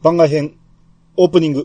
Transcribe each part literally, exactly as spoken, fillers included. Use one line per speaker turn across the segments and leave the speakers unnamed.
番外編、オープニング。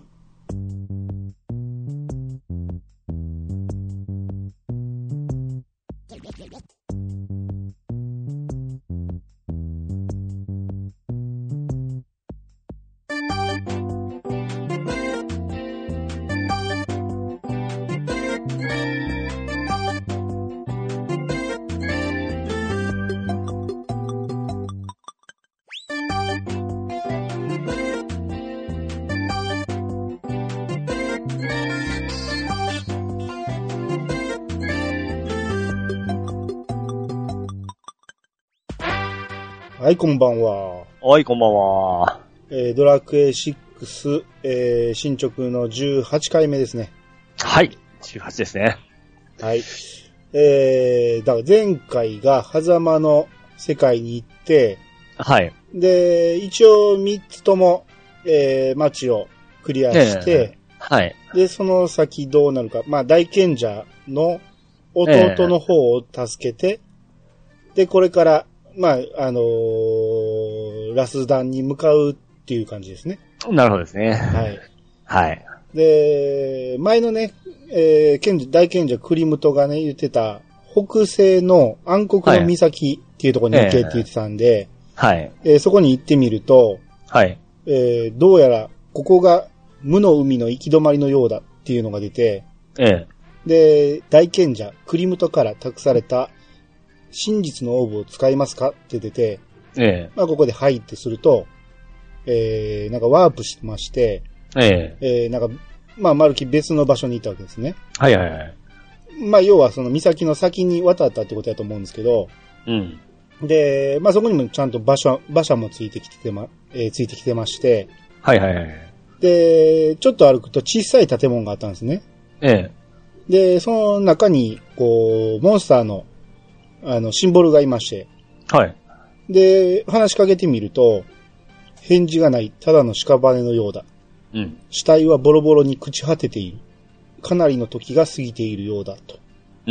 はい、こんばんは。
はい、こんばんは。
えー、ドラクエシックス、えー、進捗のじゅうはちかいめですね。
はい、じゅうはちですね。
はい。えー、だから前回が狭間の世界に行って、
はい。
で、一応みっつとも、えー、街をクリアして、
えー、はい。
で、その先どうなるか。まあ、大賢者の弟の方を助けて、えー、で、これから、まあ、あのー、ラスダンに向かうっていう感じですね。
なるほどですね。
はい。
はい。
で、前のね、えー、賢者、大賢者クリムトがね、言ってた、北西の暗黒の岬っていうところに行けって言ってたんで、
はい。
えー、そこに行ってみると、
はい。
えー、どうやら、ここが無の海の行き止まりのようだっていうのが出て、
え
え。で、大賢者クリムトから託された真実のオーブを使いますかって出て、
ええ。
まあ、ここで入ってすると、えー、なんかワープしてまして、
ええ。
えー、なんか、まあ、まるき別の場所に行ったわけですね。
はいはいはい。
まあ、要はその岬の先に渡ったってことだと思うんですけど、
うん。
で、まあ、そこにもちゃんと馬車、馬車もついてきてま、えー、ついてきてまして、
はいはいはい。
で、ちょっと歩くと小さい建物があったんですね。
ええ。
で、その中に、こう、モンスターの、あの、シンボルがいまして、
はい。
で、話しかけてみると、返事がない、ただの屍のようだ。
うん。
死体はボロボロに朽ち果てている。かなりの時が過ぎているようだと。
うん。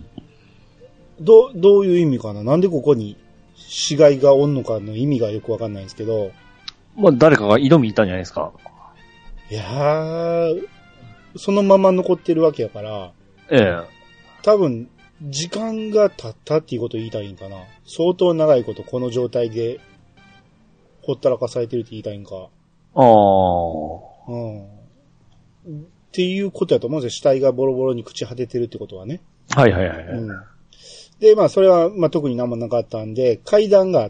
ど、どういう意味かな？なんでここに死骸がおんのかの意味がよくわかんないんですけど。
まあ、誰かが挑みに行ったんじゃないですか。
いやー、そのまま残ってるわけやから、
ええ。
多分、時間が経ったっていうことを言いたいんかな。相当長いことこの状態で、ほったらかされてるって言いたいんか。
ああ。
うん。っていうことやと思うんですよ。死体がボロボロに朽ち果ててるってことはね。
はいはいはい。
うん。で、まあ、それは、まあ、特に何もなかったんで、階段があって、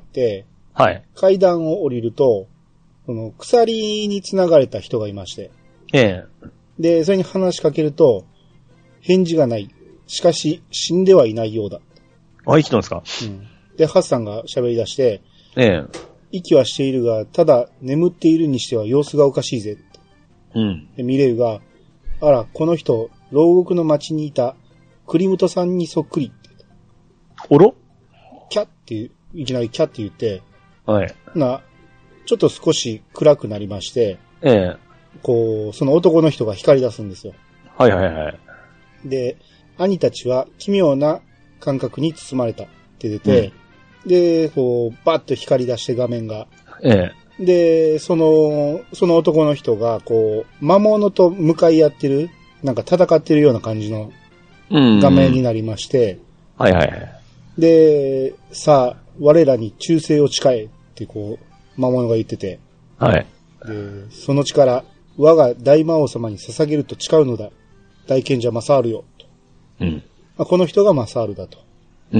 はい。
階段を降りると、その、鎖に繋がれた人がいまして。
ええ。
で、それに話しかけると、返事がない。しかし、死んではいないようだ。
あ、生きてますか？
うん。で、ハッサンが喋り出して、
ええ。
息はしているが、ただ、眠っているにしては様子がおかしいぜ。
うん。
で、ミレウが、あら、この人、牢獄の町にいた、クリムトさんにそっくり。
おろ？
キャッっていう、いきなりキャッって言って、
はい。
な、ちょっと少し暗くなりまして、
ええ。
こう、その男の人が光り出すんですよ。
はいはいはい。
で、兄たちは奇妙な感覚に包まれたって出て、うん、で、こう、バッと光り出して画面が。
ええ。
で、その、その男の人が、こう、魔物と向かい合ってる、なんか戦ってるような感じの画面になりまして、
はいはいはい。
で、さあ、我らに忠誠を誓えってこう、魔物が言ってて、
はい。
で、その力、我が大魔王様に捧げると誓うのだ。大賢者マサールよ。
うん。
まあ、この人がマサールだと。
うん。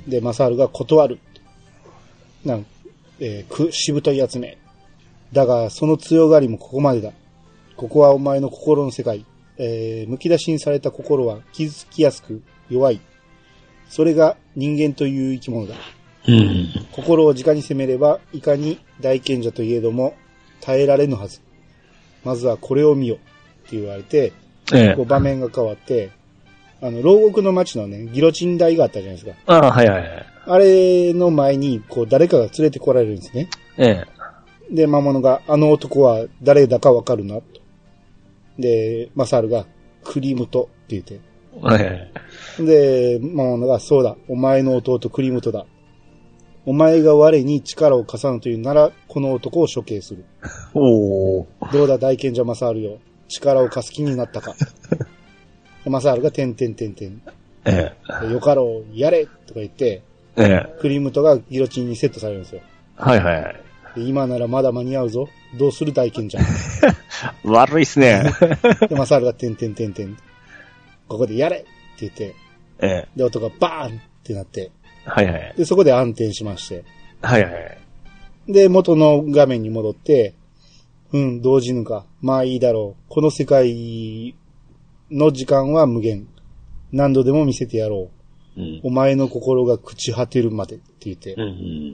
で、マサールが断る。なん、えー、く、しぶといやつめ。だが、その強がりもここまでだ。ここはお前の心の世界。えー、剥き出しにされた心は傷つきやすく弱い。それが人間という生き物だ。
うん。
心を直に責めれば、いかに大賢者といえども耐えられぬはず。まずはこれを見よ。って言われて、
ええ、
こう場面が変わって、あの、牢獄の町のね、ギロチン台があったじゃないですか。
ああ、はいはいはい。
あれの前に、こう、誰かが連れてこられるんですね。
え
え。で、魔物が、あの男は誰だかわかるな、と。で、マサールが、クリムトって言って。
え。
で、魔物が、そうだ、お前の弟クリムトだ。 お前が我に力を貸さぬというなら、この男を処刑する。
おー。
どうだ大賢者マサールよ。力を貸す気になったか。マサールがてんてんてんてん。
え
え。よかろう、やれとか言って、
え。ええ。
クリムトがギロチンにセットされるんですよ。
はいはいはい。
で今ならまだ間に合うぞ。どうする大賢者。
悪いっすね。
で、マサールがてんてんてんてん。ここでやれって言って、
ええ。
で、音がバーンってなって、
はいはい。
で、そこで暗転しまして、
はいはい。
で、元の画面に戻って、うん、同時ぬか。まあいいだろう。この世界の時間は無限。何度でも見せてやろう。うん、お前の心が朽ち果てるまでって言って。うんうん、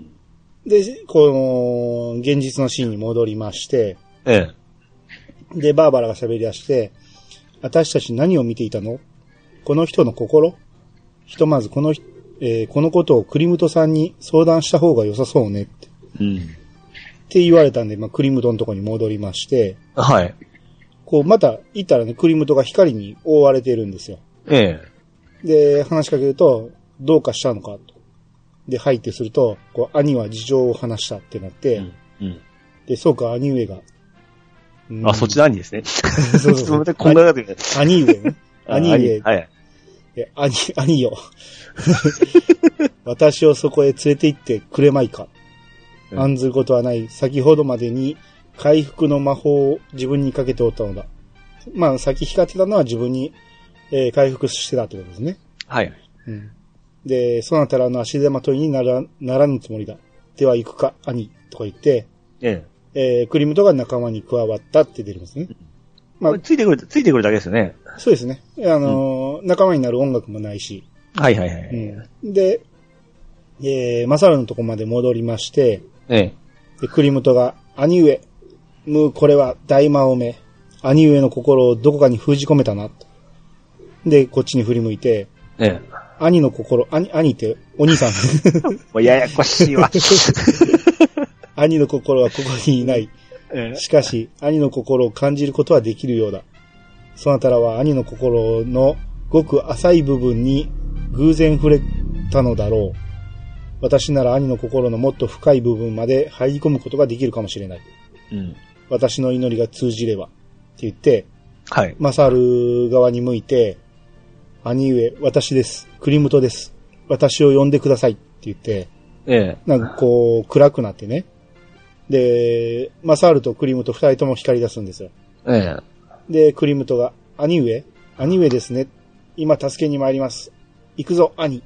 で、この、現実のシーンに戻りまして、
え
え、で、バーバラが喋り出して、私たち何を見ていたの？この人の心？ひとまずこの、えー、このことをクリムトさんに相談した方が良さそうねって。うん、って言われたんで、まあ、クリムトのとこに戻りまして、
はい。
こう、また行ったらね、クリムトが光に覆われてるんですよ。
え
え。で、話しかけると、どうかしたのかと。で、入ってすると、こう、兄は事情を話したってなって、うんうん、で、そうか、兄上が。
うん、あ、そっちの兄ですね。
そうそうそう。
こんな兄
上ね。兄上。
はい。
で、兄、兄よ。私をそこへ連れて行ってくれまいか。うん、案ずることはない。先ほどまでに回復の魔法を自分にかけておったのだ。まあ、先光ってたのは自分に、えー、回復してたってことですね。
はい。
うん、で、そなたらの足手まといになら、ならぬつもりだ。では行くか、兄。とか言って、えええー、クリムトが仲間に加わったって出てますね。
まあ、ついてくる、ついてくるだけですよね。
そうですね。あのーうん、仲間になる音楽もないし。
はいはいはい。
うん、で、えー、マサルのとこまで戻りまして、ええ、でクリムトが、兄上、む、これは大魔王め。兄上の心をどこかに封じ込めたな。で、こっちに振り向いて、ええ、兄の心、兄、兄ってお兄さん。
もうややこしいわ。
兄の心はここにいない。しかし、兄の心を感じることはできるようだ。そなたらは兄の心のごく浅い部分に偶然触れたのだろう。私なら兄の心のもっと深い部分まで入り込むことができるかもしれない。うん、私の祈りが通じれば。って言って、はい。マサル側に向いて、兄上、私です。クリムトです。私を呼んでくださいって言って、ええ。なんかこう、暗くなってね。で、マサールとクリムト二人とも光り出すんですよ。ええ。で、クリムトが、兄上兄上ですね。今助けに参ります。行くぞ、兄。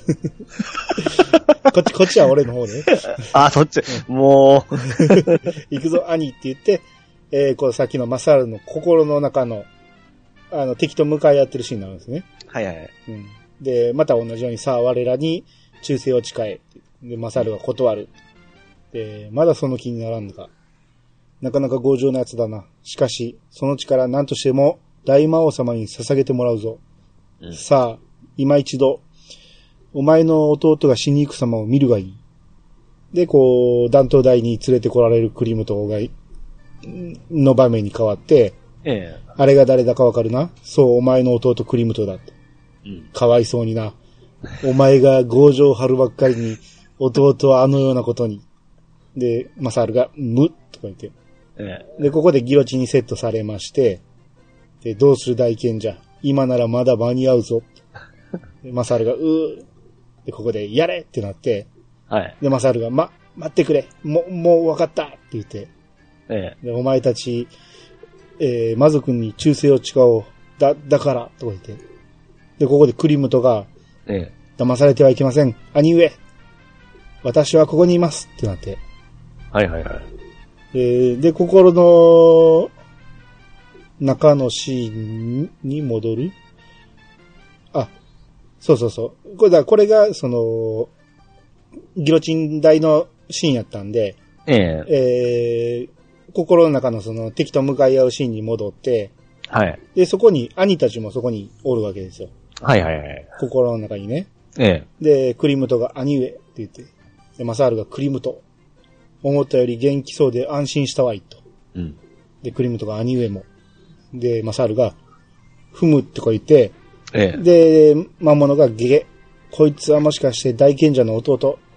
こっち、こっちは俺の方ね。
あ、そっち。もう。
行くぞ、兄って言って、えー、こうさっきのマサールの心の中の、あの、敵と向かい合ってるシーンになるんですね。
はいはいはい。
うん。で、また同じようにさあ我らに忠誠を誓え。で、マサルが断る。で、まだその気にならんのか。なかなか強情なやつだな。しかし、その力何としても大魔王様に捧げてもらうぞ。うん、さあ、今一度、お前の弟が死に行く様を見るがいい。で、こう、断頭台に連れてこられるクリムトが、の場面に変わって、ええ、あれが誰だかわかるな？そう、お前の弟クリムトだって。うん、かわいそうにな。お前が強情を張るばっかりに、弟はあのようなことに。で、マサールが、むとか言って。ええ、で、ここでギロチンにセットされまして、で、どうする大賢者。今ならまだ間に合うぞ。でマサールが、うー。で、ここで、やれってなって、はい。で、マサールが、ま、待ってくれ。もう、もう分かったって言って。ええ。で、お前たち、えー、魔族に忠誠を誓おう。だ、だから、とか言って。で、ここでクリムトが、ええ。騙されてはいけません。兄上。私はここにいます。ってなって。
はいはいはい。
えー、で、心の中のシーンに戻る？あ、そうそうそう。これだ、これが、その、ギロチン台のシーンやったんで、えええー、心の中のその敵と向かい合うシーンに戻って、はい。で、そこに、兄たちもそこにおるわけですよ。
はいはいはい。
心の中にね。ええ。で、クリムトが兄上って言って、で、マサールがクリムト。思ったより元気そうで安心したわいと。うん。で、クリムトが兄上も。で、マサールが、ふむってこ言って、ええ。で、魔物がゲゲ。こいつはもしかして大賢者の弟。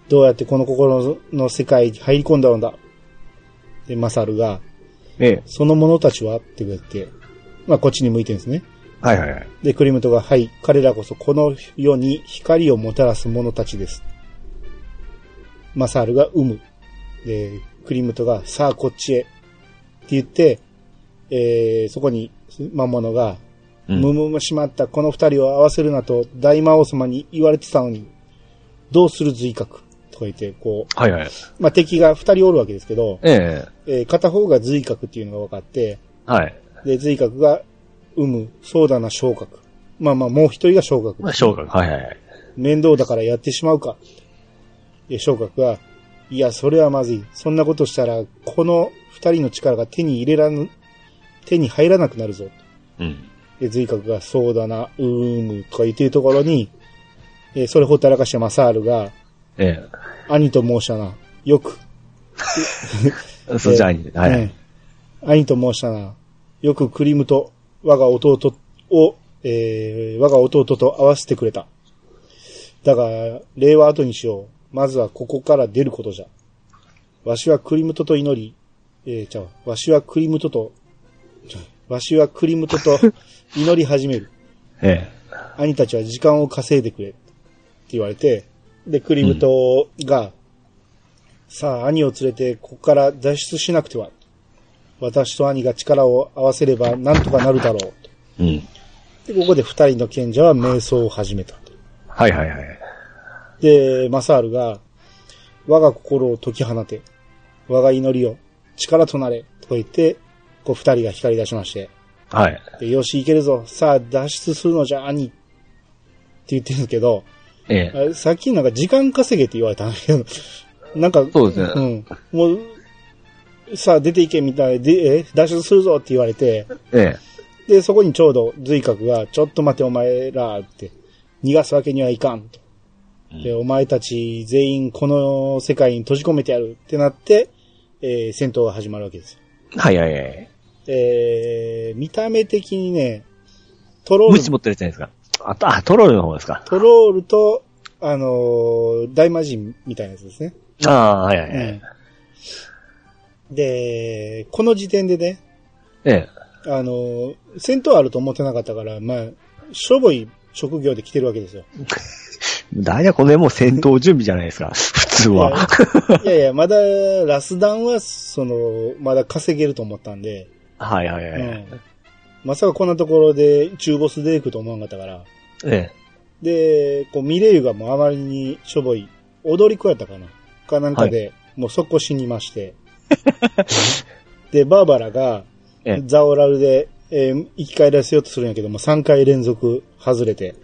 どうやってこの心の世界に入り込んだのだ。で、マサルが、
ええ。
その者たちはって言って、まあこっちに向いてるんですね。
はいはいはい。
で、クリムトが、はい、彼らこそこの世に光をもたらす者たちです。マサールが生む。で、クリムトが、さあこっちへ。って言って、えー、そこに魔物が、
うん、
むむむしまった、この二人を合わせるなと大魔王様に言われてたのに、どうする髄核とか言って、こう、
はいはい。
まあ、敵が二人おるわけですけど、
ええ
えー、片方が髄核っていうのが分かって、
はい。
で、髄核が生む、そうだな、小核。まあまあ、もう一人が小核。
まあ、小核。はいはいはい。
面倒だからやってしまうか。で、小核が、いや、それはまずい。そんなことしたら、この二人の力が手に入れらぬ、手に入らなくなるぞ。
うん。
で、髄核が、そうだな、うーむ、とか言ってるところに、えー、それほったらかしたマサールが、
ええ。
兄と申したな。よく。
そうじゃ兄。はい、
ね。兄と申したな。よくクリムと我が弟を、えー、我が弟と合わせてくれた。だが、礼は後にしよう。まずはここから出ることじゃ。わしはクリムトと祈り、えー、ちゃう。わしはクリムトと、わしはクリムトと祈り始める。
ええ。
兄たちは時間を稼いでくれ。って言われて、で、クリムトが、うん、さあ、兄を連れて、ここから脱出しなくては。私と兄が力を合わせれば、なんとかなるだろう。
うん。
で、ここで二人の賢者は瞑想を始めた。
はいはいはい。
で、マサールが、我が心を解き放て。我が祈りを力となれ。と言って、こう二人が光り出しまして。
はい。
で、よし、いけるぞ。さあ、脱出するのじゃ、兄。って言ってるんですけど、
ええ。
さっきなんか時間稼げって言われたんだけど、なんか、
そうですね。
うん。もう、さあ出ていけみたいで、え、脱出するぞって言われて、
え
え。で、そこにちょうど髄核が、ちょっと待てお前らって、逃がすわけにはいかんと。で、お前たち全員この世界に閉じ込めてやるってなって、えー、戦闘が始まるわけですよ。
はいはいはい。
えー、見た目的にね、トロール。
ムチ持ってるじゃないですか。あ、あ、トロールの方ですか。
トロールと、あのー、大魔神みたいなやつですね。
ああ、はいはいはい、
うん。で、この時点でね、
ええ。
あのー、戦闘あると思ってなかったから、まあ、しょぼい職業で来てるわけですよ。
だいたいこの辺もう戦闘準備じゃないですか、普通は。
いやいや、まだ、ラスダンは、その、まだ稼げると思ったんで。
はいはいはい。うん、
まさかこんなところで中ボス出てくると思わなかったから。
え
え。で、こう、ミレイユがもうあまりにしょぼい、踊り子やったかなかなんかで、はい、もう速攻死にまして。で、バーバラが、ザオラルで、えー、生き返らせようとするんやけども、さんかい連続外れて。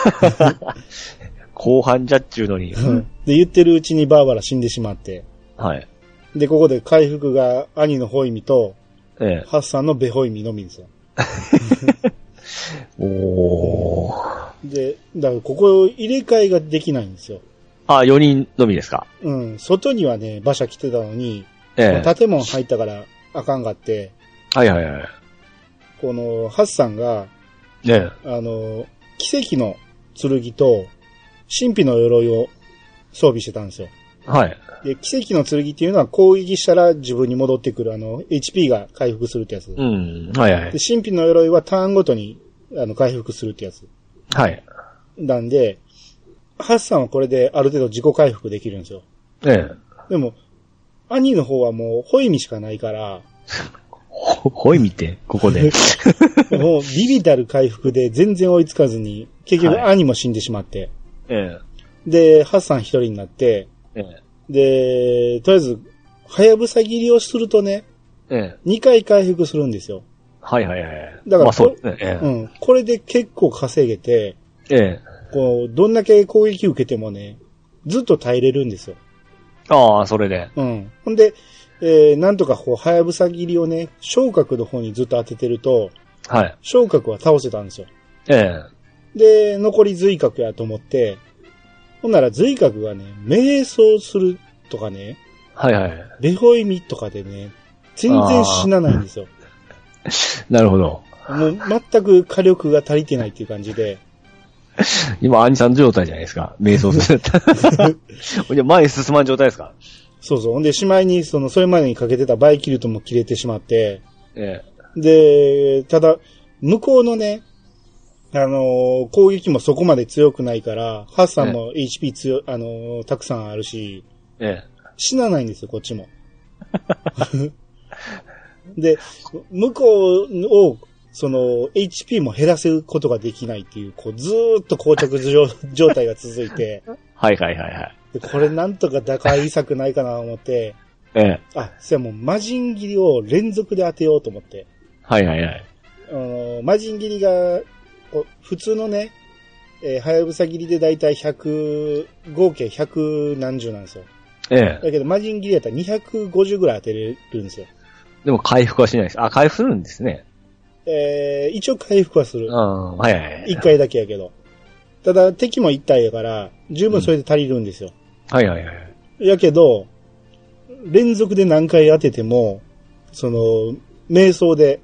後半じゃっちゅうのに。
で、言ってるうちにバーバラ死んでしまって。
はい。
で、ここで回復が兄のホイミと、
ええ、
ハッサンのベホイミのみですよ。
おー。
で、だからここ入れ替えができないんですよ。
あ、よにんのみですか。
うん。外にはね、馬車来てたのに、
ええ、
建物入ったからあかんがって、
はいはいはい。
この、ハッサンが、
ね
え、あの、奇跡の剣と、神秘の鎧を装備してたんですよ。
はい。
で、奇跡の剣っていうのは攻撃したら自分に戻ってくる、あの、エイチピー が回復するってやつ。
うん。はいはい。
で、神秘の鎧はターンごとに、あの、回復するってやつ。
はい。
なんで、ハッサンはこれである程度自己回復できるんですよ。
ええ。
でも、兄の方はもう、ホイミしかないから、
ほ、ホイミって、ここで。
もう、ビビたる回復で全然追いつかずに、結局兄も死んでしまって。
え
え。で、ハッサン一人になって、
ええ。
で、とりあえず、はやぶさ切りをするとね、
ええ。
にかい回復するんですよ。
はいはいはい。
だから、まあ、
そうですね。ええ。
うん。これで結構稼げて、
ええ。
こう、どんだけ攻撃受けてもね、ずっと耐えれるんですよ。
ああ、それで。
うん。ほんで、えー、なんとかこう、はやぶさ切りをね、昇格の方にずっと当ててると、
はい。
昇格は倒せたんですよ。
え
え。で、残り髄核やと思って、ほんなら髄核がね、瞑想するとかね、
はいはい。
ベホイミとかでね、全然死なないんですよ。
なるほど。
もう全く火力が足りてないっていう感じで。
今、兄さん状態じゃないですか。瞑想するんだったら。じゃ前に進まん状態ですか？
そうそう。ほんで、しまいに、その、それまでにかけてたバイキルトも切れてしまって、
え
え。で、ただ、向こうのね、あのー、攻撃もそこまで強くないから、ハッサンも エイチピー 強、あのー、たくさんあるし、
ええ。
死なないんですよ、こっちも。で、向こうを、その、エイチピー も減らせることができないっていう、こう、ずーっと膠着状態が続いて、
はいはいはいはい。
でこれなんとか打開策ないかなと思って、
ええ。
あ、それはもう魔人斬りを連続で当てようと思って。
はいはいはい。
あの、魔人斬りが、普通のね、えー、はやぶさ切りでだいたいひゃく、合計ひゃく何十なんですよ。
ええ。
だけど魔人斬りやったらにひゃくごじゅうぐらい当てれるんですよ。
でも回復はしないです。あ、回復するんですね。
えー、一応回復はする。
ああ、はいはいはい。
一回だけやけど。ただ敵も一体やから、十分それで足りるんですよ。
うん、はいはいはい。
やけど、連続で何回当てても、その、瞑想で、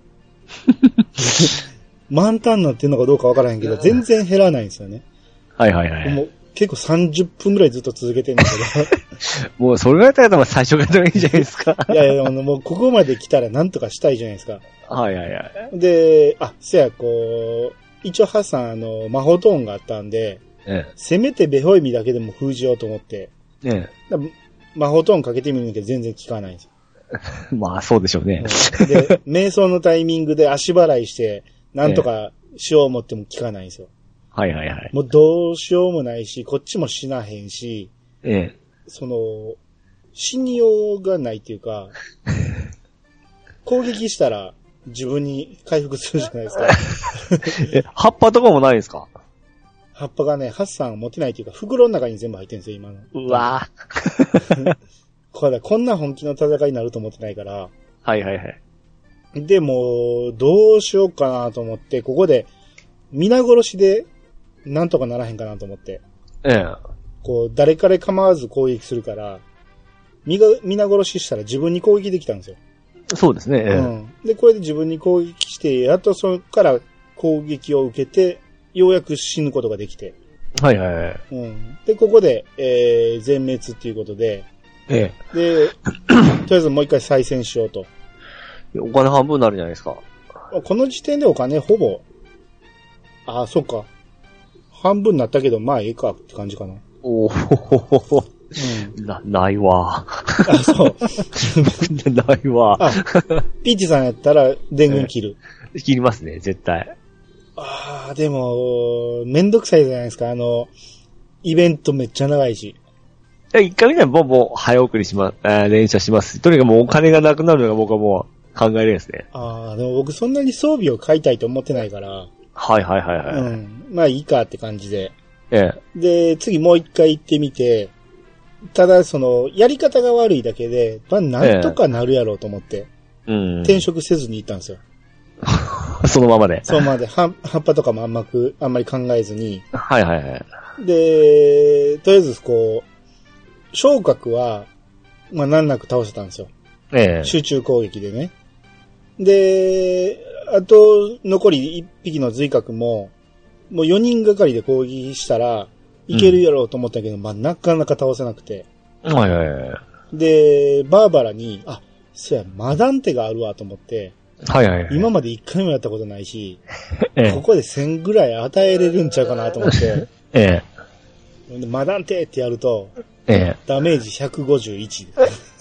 満タンになってんのかどうかわからへんけど、全然減らないんですよね。
はいはいはい。
もう結構さんじゅっぷんぐらいずっと続けてんだけ
ど。もうそれぐらいだったら最初からでもいいじゃないですか。
いやいや、もうここまで来たらなんとかしたいじゃないですか。
はいはいはい。
で、あ、せや、こう、一応ハッサン、あの、魔法トーンがあったんで、ええ、せめてベホイミだけでも封じようと思って、ええ、魔法トーンかけてみるんだけど全然効かないんですよ。
まあそうでしょうね。
で、瞑想のタイミングで足払いして、なんとかしよう思っても効かないんですよ。
はいはいはい。
もうどうしようもないし、こっちも死なへんし、ええ、その、死にようがないっていうか、攻撃したら自分に回復するじゃないですか。
え、葉っぱとかもないですか？
葉っぱがね、ハッサン持ってないっていうか、袋の中に全部入ってるんですよ、今の。
うわ
ぁ。これこんな本気の戦いになると思ってないから。
はいはいはい。
で、もう、どうしようかなと思って、ここで、皆殺しで、なんとかならへんかなと思って。ええ。こう、誰から構わず攻撃するから、皆殺ししたら自分に攻撃できたんですよ。
そうですね。ええ、
うん。で、これで自分に攻撃して、やっとそこから攻撃を受けて、ようやく死ぬことができて。
はいはいはい。
うん。で、ここで、えー、全滅っていうことで、ええ。で、とりあえずもう一回再戦しようと。
お金半分になるじゃないですか。
この時点でお金ほぼ、ああ、そっか。半分になったけど、まあ、ええかって感じかな。
おお、うん、な、ないわ。
あ、そう。
ないわ。
あ、ピーチさんやったら電源切る。
えー、切りますね、絶対。
ああ、でも、めんどくさいじゃないですか。あの、イベントめっちゃ長いし。
一回見たらもう、もう、早送りしま、あ連射します。とにかくもうお金がなくなるのが僕はもう考えれるんですね。
ああ、でも僕そんなに装備を買いたいと思ってないから。
はいはいはいはい。
うん。まあいいかって感じで。
ええ。
で、次もう一回行ってみて、ただその、やり方が悪いだけで、まあなんとかなるやろうと思って、ええ、うん。転職せずに行ったんですよ。
そのままで。
そのままで、葉っぱとかもあんまく、あんまり考えずに。
はいはいはい。
で、とりあえずこう、昇格は、まあ難なく倒せたんですよ。ええ。集中攻撃でね。で、あと、残りいっぴきの髄核も、もうよにんがかりで攻撃したら、いけるやろうと思ったけど、うん、まあなかなか倒せなくて。
はいはいはい。
で、バーバラに、あ、そうや、マダンテがあるわと思って、
はいはいはい。
今まで一回もやったことないし、ええ、ここでせんぐらい与えれるんちゃうかなと思って、ええ、でマダンテってやると、ええ、ダメージひゃくごじゅういち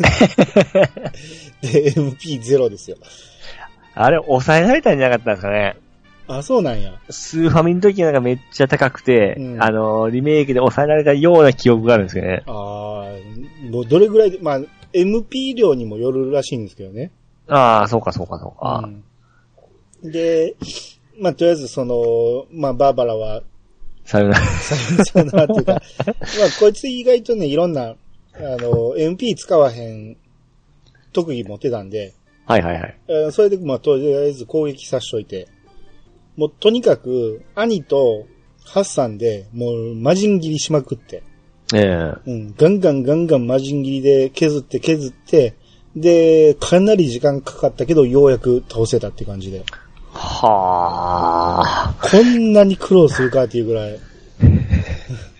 で、エムピーゼロ ですよ。
あれ、抑えられたんじゃなかったんですかね。
あ、そうなんや。
スーファミの時なんかめっちゃ高くて、うん、あの、リメイクで抑えられたような記憶があるんですけどね。
ああ、もうどれぐらいで、まあ、エムピー 量にもよるらしいんですけどね。
ああ、そうかそうかそうか、
うん。で、まあ、とりあえずその、まあ、バーバラは、
さよなら。
さよならっていうか、まあ、こいつ意外とね、いろんな、あの、エムピー 使わへん特技持ってたんで、
はいはいはい。
それで、まあ、とりあえず攻撃さしといて、もうとにかく、兄とハッサンで、もう魔人斬りしまくって。ええー。うん。ガンガンガンガン魔人斬りで削って削って、で、かなり時間かかったけど、ようやく倒せたって感じで。
はあ。
こんなに苦労するかっていうぐらい。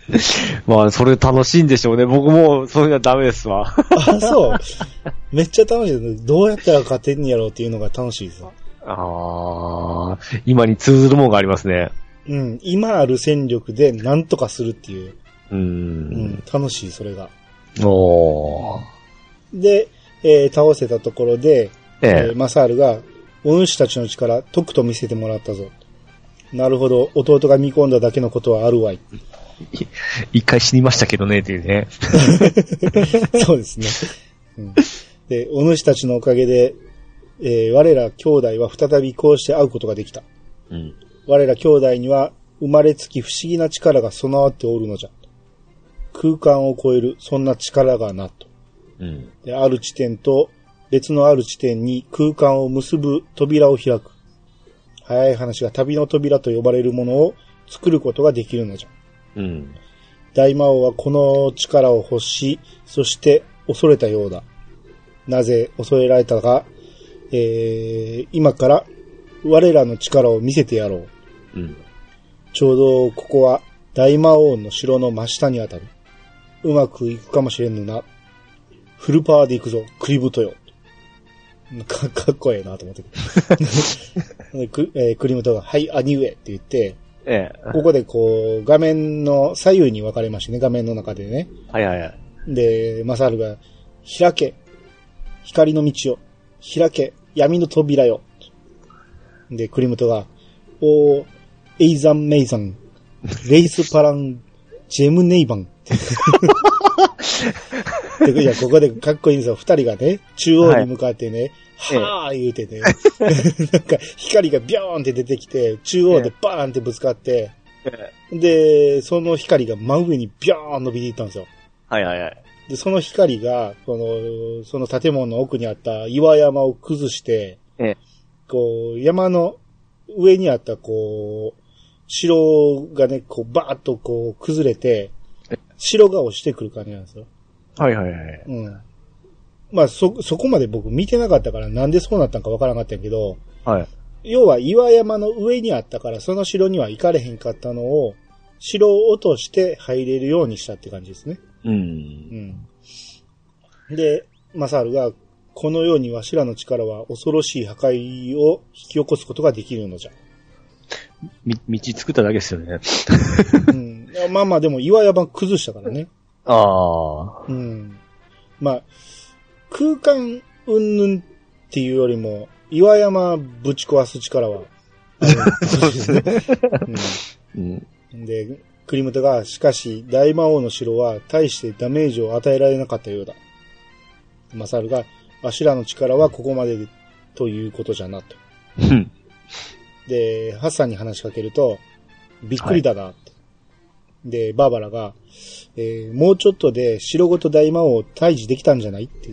まあ、それ楽しいんでしょうね。僕もそういうのはダメですわ。
あ、そう。めっちゃ楽しいです。どうやったら勝てんやろうっていうのが楽しいですよ。
ああ、今に通ずるものがありますね。
うん。今ある戦力で何とかするっていう。
うーん。
うん。楽しい、それが。
おー。
で、えー倒せたところで、
ええ
えーマサールが、お主たちの力、とくと見せてもらったぞ。なるほど、弟が見込んだだけのことはあるわい。
い一回死にましたけどね、っていうね。
そうですね。うん、で、お主たちのおかげで、えー我ら兄弟は再びこうして会うことができた。
うん。
我ら兄弟には生まれつき不思議な力が備わっておるのじゃ。空間を超える、そんな力がな、と。
うん。
で、ある地点と別のある地点に空間を結ぶ扉を開く。早い話が旅の扉と呼ばれるものを作ることができるのじゃ。
うん。
大魔王はこの力を欲し、そして恐れたようだ。なぜ恐れられたか、えー、今から我らの力を見せてやろう。
うん。
ちょうどここは大魔王の城の真下にあたる。うまくいくかもしれんのな。フルパワーで行くぞ、クリブトよ。か、かっこええなと思ってく、えー、クリムトが、はい、兄上って言って、
ええ。
ここでこう、画面の左右に分かれましてね、画面の中でね。
はいはいはい。
で、マサールが、開け、光の道を、開け、闇の扉よ。で、クリムトが、おー、エイザンメイザン、レイスパラン、ジェムネイバン。でいや、ここでかっこいいんですよ。二人がね、中央に向かってね、はい、はー言うてね、なんか光がビョーンって出てきて、中央でバーンってぶつかって、で、その光が真上にビョーン伸びていったんですよ。
はいはいはい。
で、その光が、この、その建物の奥にあった岩山を崩して、
ええ、
こう、山の上にあった、こう、城がね、こう、バーッとこう、崩れて、城が落ちてくる感じなんですよ。
はいはいはい。
うん。まあ、そ、そこまで僕見てなかったからなんでそうなったんかわからなかったんやけど、
はい。
要は岩山の上にあったから、その城には行かれへんかったのを、城を落として入れるようにしたって感じですね。
うん。
うん。で、マサールが、このようにわしらの力は恐ろしい破壊を引き起こすことができるのじゃ。
み、道作っただけですよね。
うん。まあまあでも岩山崩したからね。
ああ。
うん。まあ、空間云々っていうよりも、岩山ぶち壊す力はあるんですね。うんうん、で、クリムトが、しかし大魔王の城は大してダメージを与えられなかったようだ。マサルが、わしらの力はここまででということじゃなと。で、ハッサンに話しかけると、びっくりだなって。はい、で、バーバラが、えー、もうちょっとで城ごと大魔王を退治できたんじゃないって言って。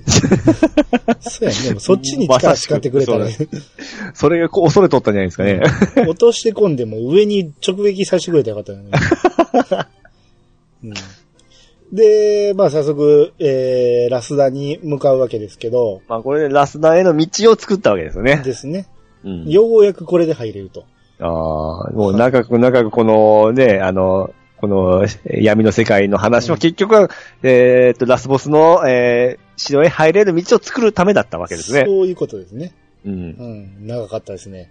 そうやね。でもそっちに力使ってくれたら、ね、
それがこう恐れとったんじゃないですかね。
落としてこんでも上に直撃させてくれたらよかったよね。うん、で、まあ早速、えー、ラスダに向かうわけですけど。
まあこれでラスダへの道を作ったわけですよね。
ですね。
うん、
ようやくこれで入れると。
ああ、もう長く長くこのね、あの、この闇の世界の話は結局は、うん、えっと、ラスボスの、えー、城へ入れる道を作るためだったわけですね。
そういうことですね。
うん。
うん。長かったですね。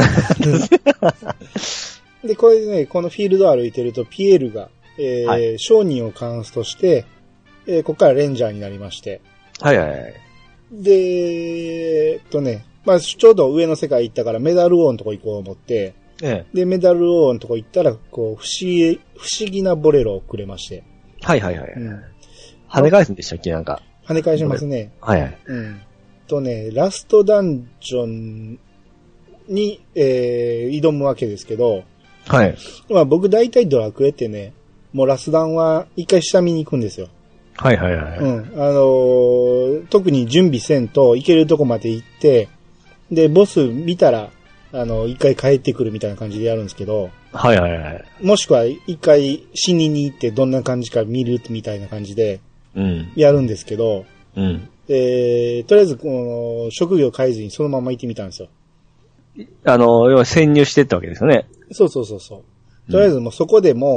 で、これでね、このフィールド歩いてると、ピエールが、えーはい、商人をカンストして、えー、ここからレンジャーになりまして。
はいはいはい。
で、えっとね、まあ、ちょうど上の世界行ったからメダル王のとこ行こう思って、ええ、で、メダル王のとこ行ったら、こう、不思議、不思議なボレロをくれまして。
はいはいはい。うん、跳ね返すんでしたっけなんか。
跳ね返しますね。
はいはい。
うん。とね、ラストダンジョンに、えー、挑むわけですけど。
はい。
まあ僕大体ドラクエってね、もうラスダンは一回下見に行くんですよ。
はいはいはい。
うん。あのー、特に準備せんと行けるとこまで行って、で、ボス見たら、あの、一回帰ってくるみたいな感じでやるんですけど。
はいはいはい。
もしくは一回死にに行ってどんな感じか見るみたいな感じで、
うん。
やるんですけど、
うん。
えー、とりあえず、この、職業変えずにそのまま行ってみたんですよ。
あの、要は潜入してったわけですよね。
そうそうそうそう。とりあえずもうそこでも、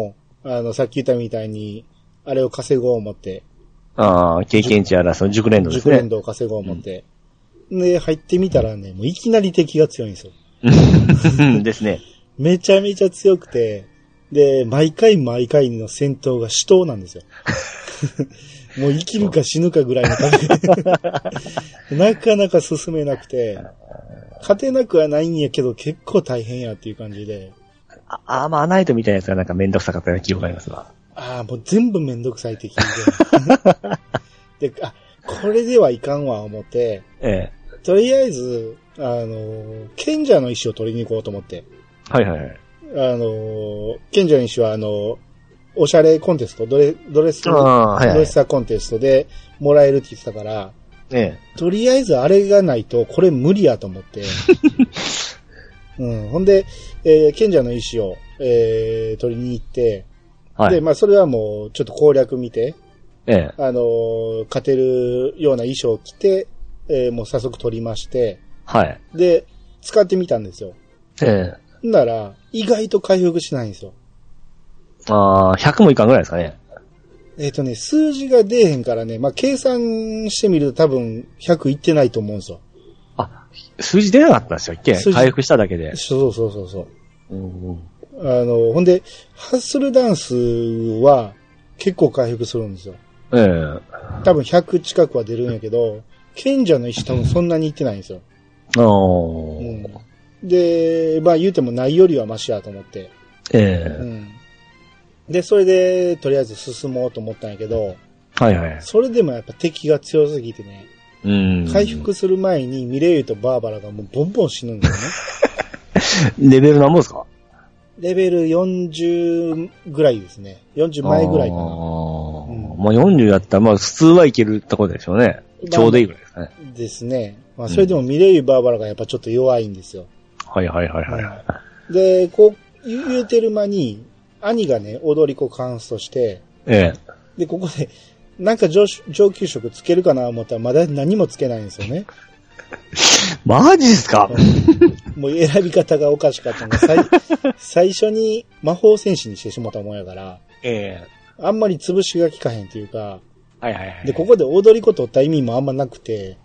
あの、さっき言ったみたいに、あれを稼ごう思って。
ああ、経験値やら、その熟練度ですね。
熟練度を稼ごう思って。うん、で、入ってみたらね、もういきなり敵が強いんですよ。
ですね。
めちゃめちゃ強くて、で、毎回毎回の戦闘が死闘なんですよ。もう生きるか死ぬかぐらいの感じで。なかなか進めなくて、勝てなくはないんやけど結構大変やっていう感じで。
あ、あまあ、ナイトみたいなやつがなんかめんどくさかったような記憶がありますわ。
ああ、もう全部めんどくさい敵で。で、あ、これではいかんわ思って、
ええ。
とりあえず、あの、賢者の石を取りに行こうと思って。
はいはいはい。
あの、賢者の石はあの、おしゃれコンテスト、ドレドレス、ドレッサーコンテストでもらえるって言ってたから、
ええ、
とりあえずあれがないとこれ無理やと思って。うん、ほんで、えー、賢者の石を、えー、取りに行って、はい、で、まあそれはもうちょっと攻略見て、
ええ、
あのー、勝てるような衣装を着て、えー、もう早速取りまして、
はい。
で、使ってみたんですよ。
ええ。
なら、意外と回復しないんですよ。
ああ、ひゃくもいかんぐらいですかね。
えっ、ー、とね、数字が出えへんからね、まあ、計算してみると多分ひゃくいってないと思うんですよ。
あ、数字出なかったんですよ、っけ回復しただけで。
そうそうそうそう。
うんうん、
あの、ほんで、ハッスルダンスは結構回復するんですよ。
ええ。
多分ひゃく近くは出るんやけど、賢者の石多分そんなにいってないんですよ。
ああ、うん。
で、まあ言うてもないよりはマシやと思って。
ええ。
うんで、それで、とりあえず進もうと思ったんやけど、
はいはい。
それでもやっぱ敵が強すぎてね、
うん。
回復する前にミレイユとバーバラがもうボンボン死ぬんだよね。
レベル何もですか？
レベルよんじゅうぐらいですね。よんじゅう前ぐらいかな。あ、うん、
まあよんじゅうだったら、まあ普通はいけるところでしょうね。ちょうどいいぐらいですね。
ですね。まあそれでもミレイユ、バーバラがやっぱちょっと弱いんですよ。
はいはいはいはい。
うん、で、こう言うてる間に、兄がね、踊り子カンストして、
ええ。
で、ここで、なんか上上級職つけるかな思ったら、まだ何もつけないんですよね。
マジっすか？
もう選び方がおかしかったのが、最最初に魔法戦士にしてしまったもんやから、
ええ。
あんまり潰しが効かへんっていうか、
はいはいはい。
で、ここで踊り子取った意味もあんまなくて、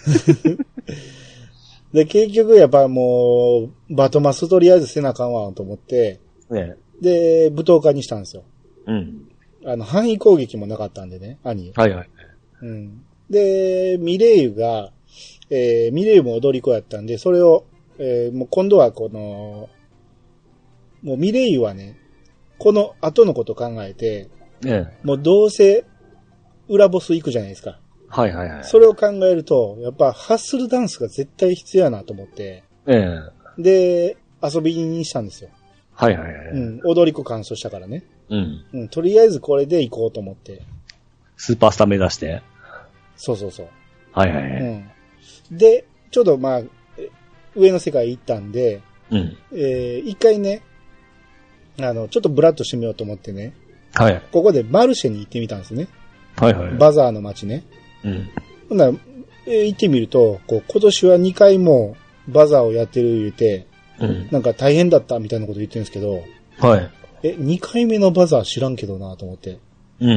で、結局やっぱもう、バトマスとりあえずせなあかんわと思って、
ね、
で、舞踏家にしたんですよ。
うん。
あの、範囲攻撃もなかったんでね、兄。
はいはい。
うん。で、ミレイユが、えー、ミレイユも踊り子やったんで、それを、えー、もう今度はこの、もうミレイユはね、この後のこと考えて、
ね、
もうどうせ、裏ボス行くじゃないですか。
はいはいはい。
それを考えると、やっぱハッスルダンスが絶対必要やなと思って、
ええ。
で、遊びにしたんですよ。
はいはいはい。
うん、踊り子完走したからね。
うん。
うん、とりあえずこれで行こうと思って。
スーパースター目指して。
そうそうそう。
はいはいはい。
うん、で、ちょうどまあ、上の世界行ったんで、
うん。
えー、一回ね、あの、ちょっとブラッとしてみようと思ってね。
はい。
ここでマルシェに行ってみたんですね。
はいはい。
バザーの街ね。
うん。
ほんなら、えー、行ってみると、こう、今年はにかいもバザーをやってる言うて、うん、なんか大変だったみたいなこと言ってるんですけど、
はい。
え、にかいめのバザー知らんけどなと思って。
うん。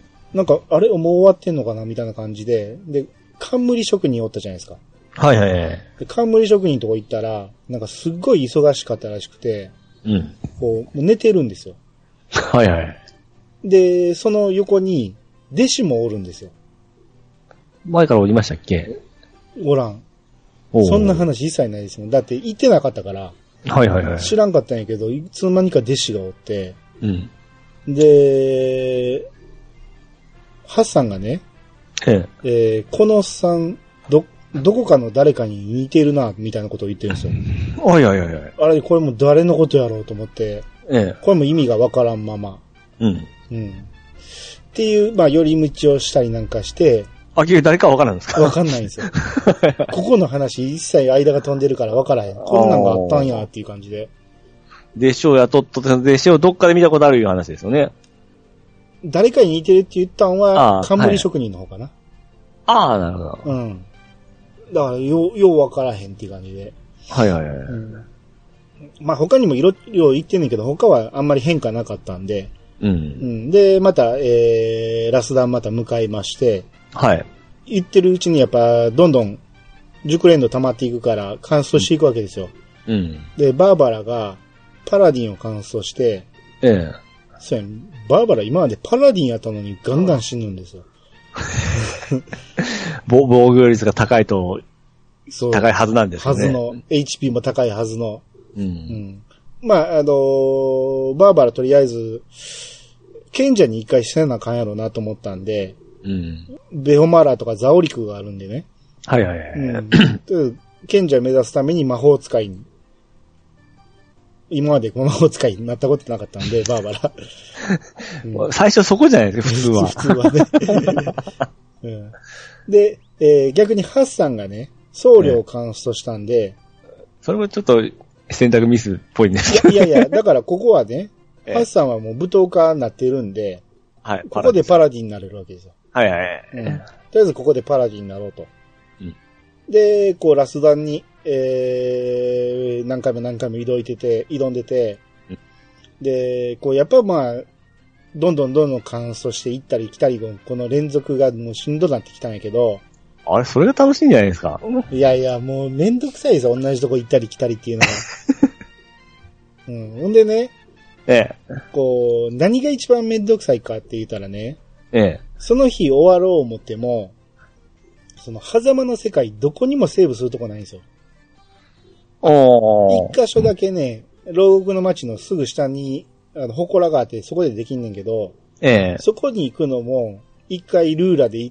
なんか、あれもう終わってんのかなみたいな感じで、で、冠職人おったじゃないですか。
はいはいはい。
で、冠職人のとこ行ったら、なんかすっごい忙しかったらしくて、
うん。
こう、もう寝てるんですよ。
はいはい。
で、その横に、弟子もおるんですよ。
前からおりましたっけ？
おらん。そんな話一切ないですもん。だって行ってなかったから。はいはいはい。知らんかったんやけど、いつの間にか弟子がおって。うん。で、ハッサンがね、えええー、このおっさん、ど、どこかの誰かに似てるな、みたいなことを言ってるんですよ。はいはいはいはい。あれ、これも誰のことやろうと思って、ええ、これも意味がわからんまま。うん。うん。っていう、まあ、寄り道をしたりなんかして、あ、結局誰かわからんですか？わかんないんですよ。ここの話一切間が飛んでるからわからへん。こんなんがあったんやっていう感じで。弟子を雇っとって、弟子をどっかで見たことあるいう話ですよね。誰かに似てるって言ったんは、冠職人の方かな。ああ、なるほど。うん。だから、よう、ようわからへんっていう感じで。はいはいはい。うん、まあ他にもいろいろ言ってんねんけど、他はあんまり変化なかったんで、
うん。う
ん。で、また、えー、ラスダンまた向かいまして、
はい。
行ってるうちにやっぱ、どんどん、熟練度溜まっていくから、乾燥していくわけですよ。
うん。
で、バーバラが、パラディンを乾燥して、
ええ。
そうやん、バーバラ今までパラディンやったのにガンガン死ぬんですよ。
防防御率が高いと、
そう。
高いはずなんですよね。
はずの、エイチピー も高いはずの。
うん。
うん。まあ、あのーバーバラとりあえず、賢者に一回せなあかんやろうなと思ったんで、
うん。
ベホマーラとかザオリクがあるんでね。
はいはいはい。
うん。で賢者目指すために魔法使いに、今までこの魔法使いになったことなかったんで、バーバラ。
うん、最初そこじゃないですか、普通は。
普通はね。うん、で、えー、逆にハッサンがね、僧侶をカンストしたんで、
それもちょっと選択ミスっぽいんですけど。
いやいや、だからここはね、
ええ、
ハッサンはもう舞踏家になってるんで、
はい、
ここでパラディになれるわけですよ。
はいはい、
うん。とりあえずここでパラディになろうと。
うん、
で、こうラスダンに、えー、何回も何回も挑いてて、挑んでて、うん、で、こうやっぱまあ、どんどんどんどん乾燥していったり来たり、この連続がもうしんどくなってきたんやけど、
あれ、それが楽しいんじゃないですか。
いやいや、もうめんどくさいですよ、同じとこ行ったり来たりっていうのが。うん。ほんでね、
ええ。
こう、何が一番めんどくさいかって言ったらね、
ええ。
その日終わろう思っても、その狭間の世界どこにもセーブするとこないんですよ。
おー。
一箇所だけね、牢獄の町のすぐ下に、あの、祠があってそこでできんねんけど、
ええ。
そこに行くのも、一回ルーラで行って、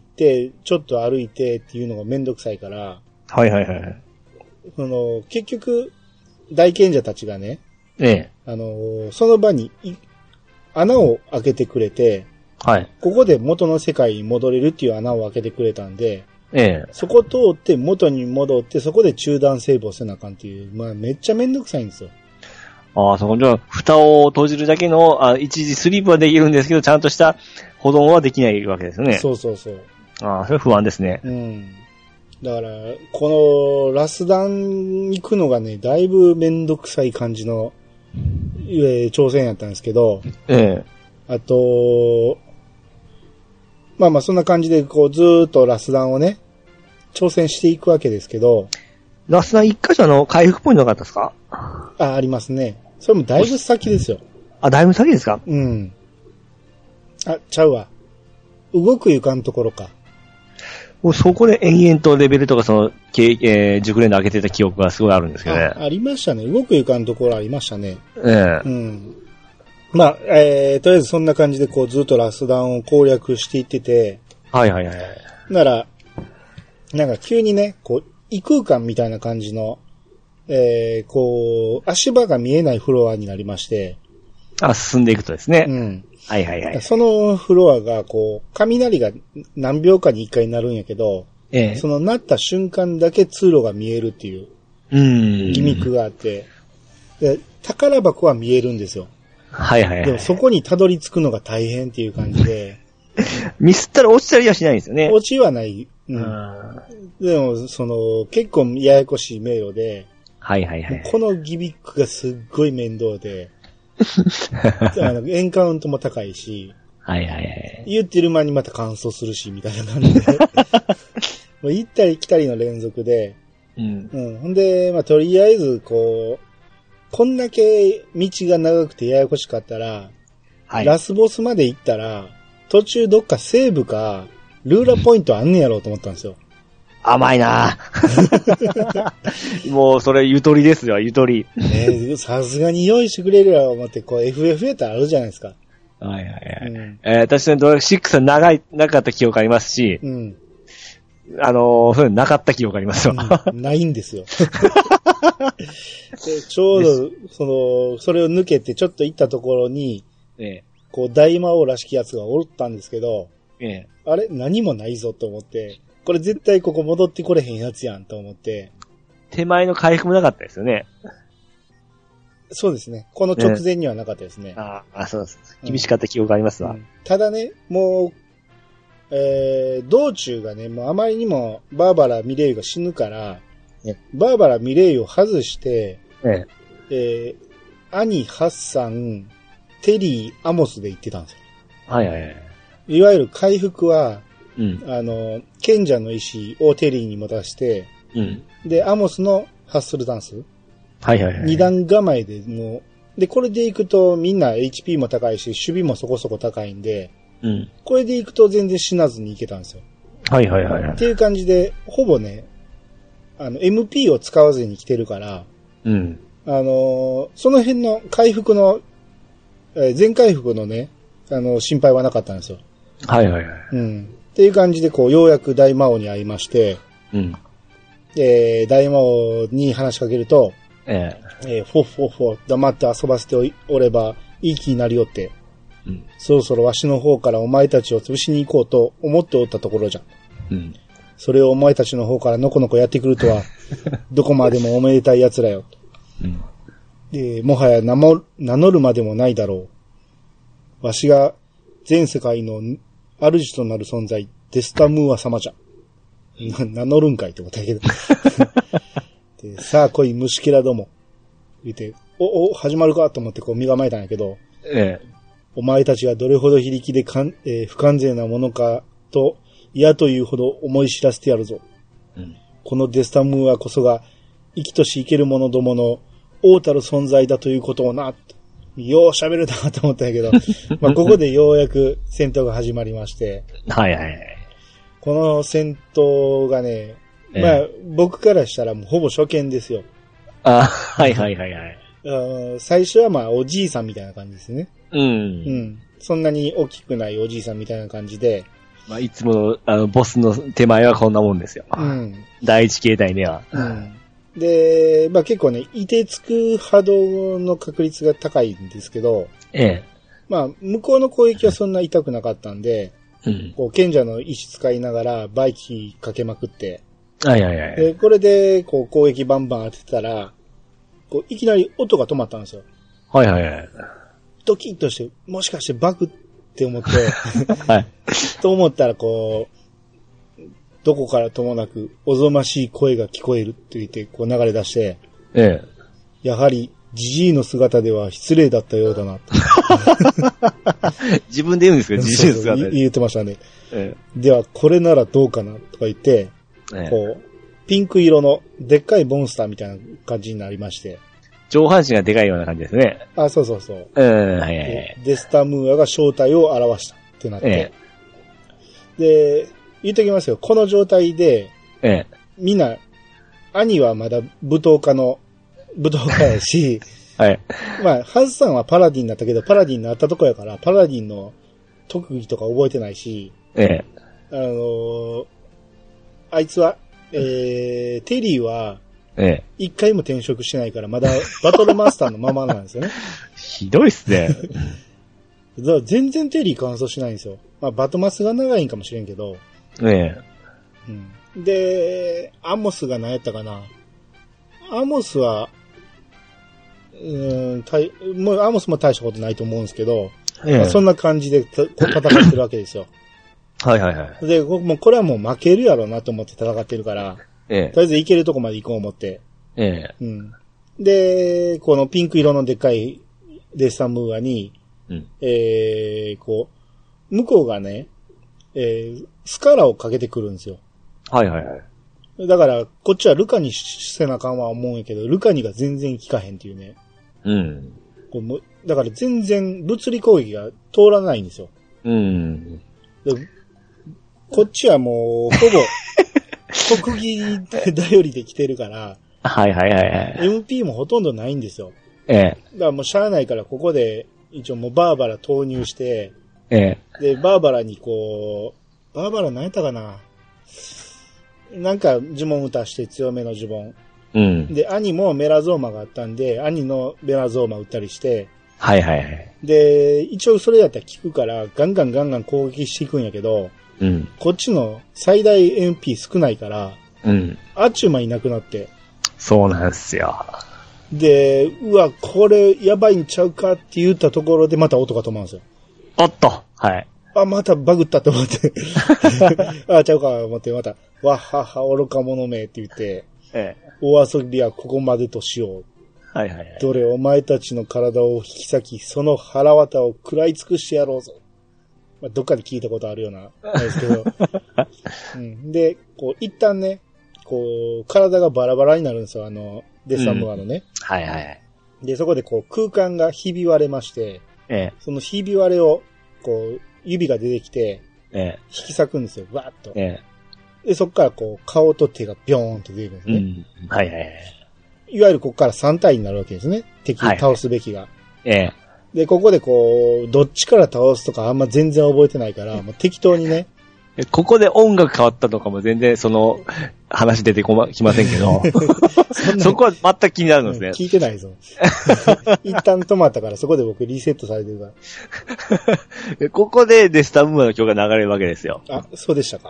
ちょっと歩いてっていうのがめんどくさいから、
はいはいはい。
その、結局、大賢者たちがね、
ええ。
あの、その場に穴を開けてくれて、
はい。
ここで元の世界に戻れるっていう穴を開けてくれたんで、
ええ。
そこ通って元に戻って、そこで中断セーブをせなあかんっていう、まあめっちゃめんどくさいんですよ。
ああ、そこじゃ、蓋を閉じるだけの、あ、一時スリープはできるんですけど、ちゃんとした保存はできないわけですよね。
そうそうそう。
ああ、それ不安ですね。
うん。だから、このラスダンに行くのがね、だいぶめんどくさい感じの、えー、挑戦やったんですけど、
ええ。
あと、まあまあそんな感じで、こうずーっとラスダンをね、挑戦していくわけですけど、
ラスダン一箇所の回復ポイントなかったですか？
あ、ありますね。それもだいぶ先ですよ。
あ、だいぶ先ですか？
うん。あ、ちゃうわ。動く床のところか。
もうそこで延々とレベルとかその、えー、熟練で上げてた記憶がすごいあるんですけどね。
あ、ありましたね。動く床のところありましたね。
ええ。
うん。まあ、えー、とりあえずそんな感じでこうずっとラスダンを攻略していってて。
はいはいはい。
なら、なんか急にね、こう、異空間みたいな感じの、えー、こう、足場が見えないフロアになりまして。
あ、進んでいくとですね。
うん。
はいはいはい。
そのフロアが、こう、雷が何秒かに一回なるんやけど、
ええ、
そのなった瞬間だけ通路が見えるっていう、ギミックがあって、で、宝箱は見えるんですよ。
はいはいはい。
でもそこにたどり着くのが大変っていう感じで。
ミスったら落ちたりはしないんですよね。
落ちはない。うん。でも、その、結構ややこしい迷路で、
はいはいはい。
このギミックがすっごい面倒で、あのエンカウントも高いし、
はいはいはい。
言ってる間にまた乾燥するし、みたいな感じで。もう行ったり来たりの連続で、うん。うん。ほんで、まあ、とりあえず、こう、こんだけ道が長くてややこしかったら、はい、ラスボスまで行ったら、途中どっかセーブか、ルーラポイントあんねやろうと思ったんですよ。
甘いなもう、それ、ゆとりですよ、ゆとり。
ねさすがに用意してくれるよ、思って、こう、エフエフ やったらあるじゃないですか。
はいはいはい。うん、えー、私のドラクエシックスは長い、なかった記憶ありますし、うん、あのー、そういうのなかった記憶ありますわ。
うん、ないんですよ。でちょうど、その、それを抜けてちょっと行ったところに、ええ、こう、大魔王らしきやつがおったんですけど、ええ、あれ何もないぞと思って、これ絶対ここ戻ってこれへんやつやんと思って。
手前の回復もなかったですよね。
そうですね。この直前にはなかったですね。
ねああ、そうです。厳しかった記憶がありますわ。
うんうん、ただね、もう、えー、道中がね、もうあまりにもバーバラ・ミレイユが死ぬから、ね、バーバラ・ミレイユを外して、ね、えー、兄、ハッサン、 テリー、アモスで行ってたんですよ。
はいはいはい。
いわゆる回復は、
うん。
あの、賢者の石をテリーに持たして、
うん。
で、アモスのハッスルダンス。
はいはいはい。
二段構えでもう、で、これで行くとみんな エイチピー も高いし、守備もそこそこ高いんで、
うん。
これで行くと全然死なずに行けたんですよ。
はいはいはいはい。
っていう感じで、ほぼね、あの、エムピー を使わずに来てるから、
うん。
あのーその辺の回復の、えー全回復のね、あの、心配はなかったんですよ。
はいはいはい。
うん。っていう感じで、こう、ようやく大魔王に会いまして、
うん。
えー、大魔王に話しかけると、
え
えー、フォッフォッフォ、黙って遊ばせておれば、いい気になるよって、
え。うん。
そろそろわしの方からお前たちを潰しに行こうと思っておったところじゃ。
うん。
それをお前たちの方からのこのこやってくるとは、どこまでもおめでたい奴らよ。
うん。
で、もはや名も名乗るまでもないだろう。わしが全世界の主となる存在、デスタムーア様じゃ。な名乗るんかいって思ったけど。で、さあ来い虫けらども。言って、お、お、始まるかと思ってこう身構えたんやけど、
ええ。
お前たちがどれほど非力でかん、えー不完全なものかと、嫌というほど思い知らせてやるぞ。
うん。
このデスタムーアこそが、生きとし生ける者どもの王たる存在だということをな、よう喋るなと思ったんやけど、まあここでようやく戦闘が始まりまして、
はいはいはい。
この戦闘がね、
ええ
まあ僕からしたらもうほぼ初見ですよ。
あ、はいはいはいはい。
あー最初はまあおじいさんみたいな感じですね。
うん。
うん。そんなに大きくないおじいさんみたいな感じで、
まあ、いつもの、あの、ボスの手前はこんなもんですよ。
うん。
第一形態目は。
うんで、まあ結構ね、凍てつく波動の確率が高いんですけど、
ええ。
まあ向こうの攻撃はそんな痛くなかったんで、
うん。
こう賢者の石使いながらバイキかけまくって、
はいはいはい。
でこれでこう攻撃バンバン当てたら、こういきなり音が止まったんですよ。
はいはいはい。
ドキッとして、もしかしてバグって思って、
はい。
と思ったらこう、どこからともなくおぞましい声が聞こえるって言ってこう流れ出して、
ええ。
やはりジジイの姿では失礼だったようだなと。
自分で言うんですか、自信
そうそう
姿で。
言ってましたね。
え
ではこれならどうかなとか言って、
え。ええ。
こう、ピンク色のでっかいモンスターみたいな感じになりまして。
上半身がでかいような感じですね。
あ、そうそうそう。
うん、はいはいは
で
い。
デスタムーアが正体を表したってなって。
え
で、言っときますよ。この状態で、
え。ええ。
みんな、兄はまだ武闘家の、武闘家やし、
はい。
まあ、ハズさんはパラディンになったけど、パラディンになったとこやから、パラディンの特技とか覚えてないし、
ええ。
あのーあいつは、えー、テリーは、
ええ。
一回も転職してないから、まだバトルマスターのままなんですよね。
ひどいっすね。
だから全然テリー乾燥しないんですよ。まあ、バトマスが長いんかもしれんけど。
ええ。
うん、で、アモスが何やったかな。アモスは、うーん、たいもうアモスも大したことないと思うんですけど、
ええ。
まあ、そんな感じでたこう戦ってるわけですよ。
はいはいはい。
で、こもうこれはもう負けるやろうなと思って戦ってるから、
ええ。
とりあえず行けるとこまで行こう思って。
ええ。
うん。で、このピンク色のでっかいデスタムーアに、
うん。
えー、こう、向こうがね、えー、スカラをかけてくるんですよ。
はいはいはい。
だから、こっちはルカにせなあかんは思うんやけど、ルカにが全然効かへんっていうね。
うん。
こうもだから全然物理攻撃が通らないんですよ。
うん。
でこっちはもう、ほぼ、国技頼りで来てるから、
はいはいはいはい。
エムピー もほとんどないんですよ。
ええ。
だからもうしゃあないからここで、一応もうバーバラ投入して、
ええ。
で、バーバラにこう、バーバラ何やったかななんか呪文打たして強めの呪文。
うん。
で、兄もメラゾーマがあったんで、兄のメラゾーマ打ったりして、
はいはいはい。
で、一応それやったら効くから、ガンガンガンガン攻撃していくんやけど、
うん。
こっちの最大 エムピー 少ないから、
うん。
あっちゅう間いなくなって、
そうなんすよ。
で、うわ、これやばいんちゃうかって言ったところでまた音が止まるんですよ。
おっとはい。
あ、またバグったと思って。あ、ちゃうか思ってまた、わっはっは、愚か者めって言って、
ええ。
お遊びはここまでとしよう。
はいはいはい。
どれお前たちの体を引き裂き、その腹渡を食らい尽くしてやろうぞ。まあ、どっかで聞いたことあるような、あれですけど。うん、で、こう、一旦ね、こう、体がバラバラになるんですよ、あの、デスタムアのね、
うん。はいはいはい。
で、そこでこう、空間がひび割れまして、
ええ。
そのひび割れを、こう、指が出てきて、
ええ。
引き裂くんですよ、わーっと。
ええ。
で、そこからこう、顔と手がビョーンと出てくるんですね。
うん。はいはいはい。
いわゆるここからさん体になるわけですね。敵を倒すべきが。
はいはい、ええ。
で、ここでこう、どっちから倒すとかあんま全然覚えてないから、もう適当にね。
ここで音楽変わったとかも全然その話出てこま、きませんけど。そ, そこは全く気になるんですね。
聞いてないぞ。一旦止まったからそこで僕リセットされてるから。
ここでデスタムーアの曲が流れるわけですよ。
あ、そうでしたか。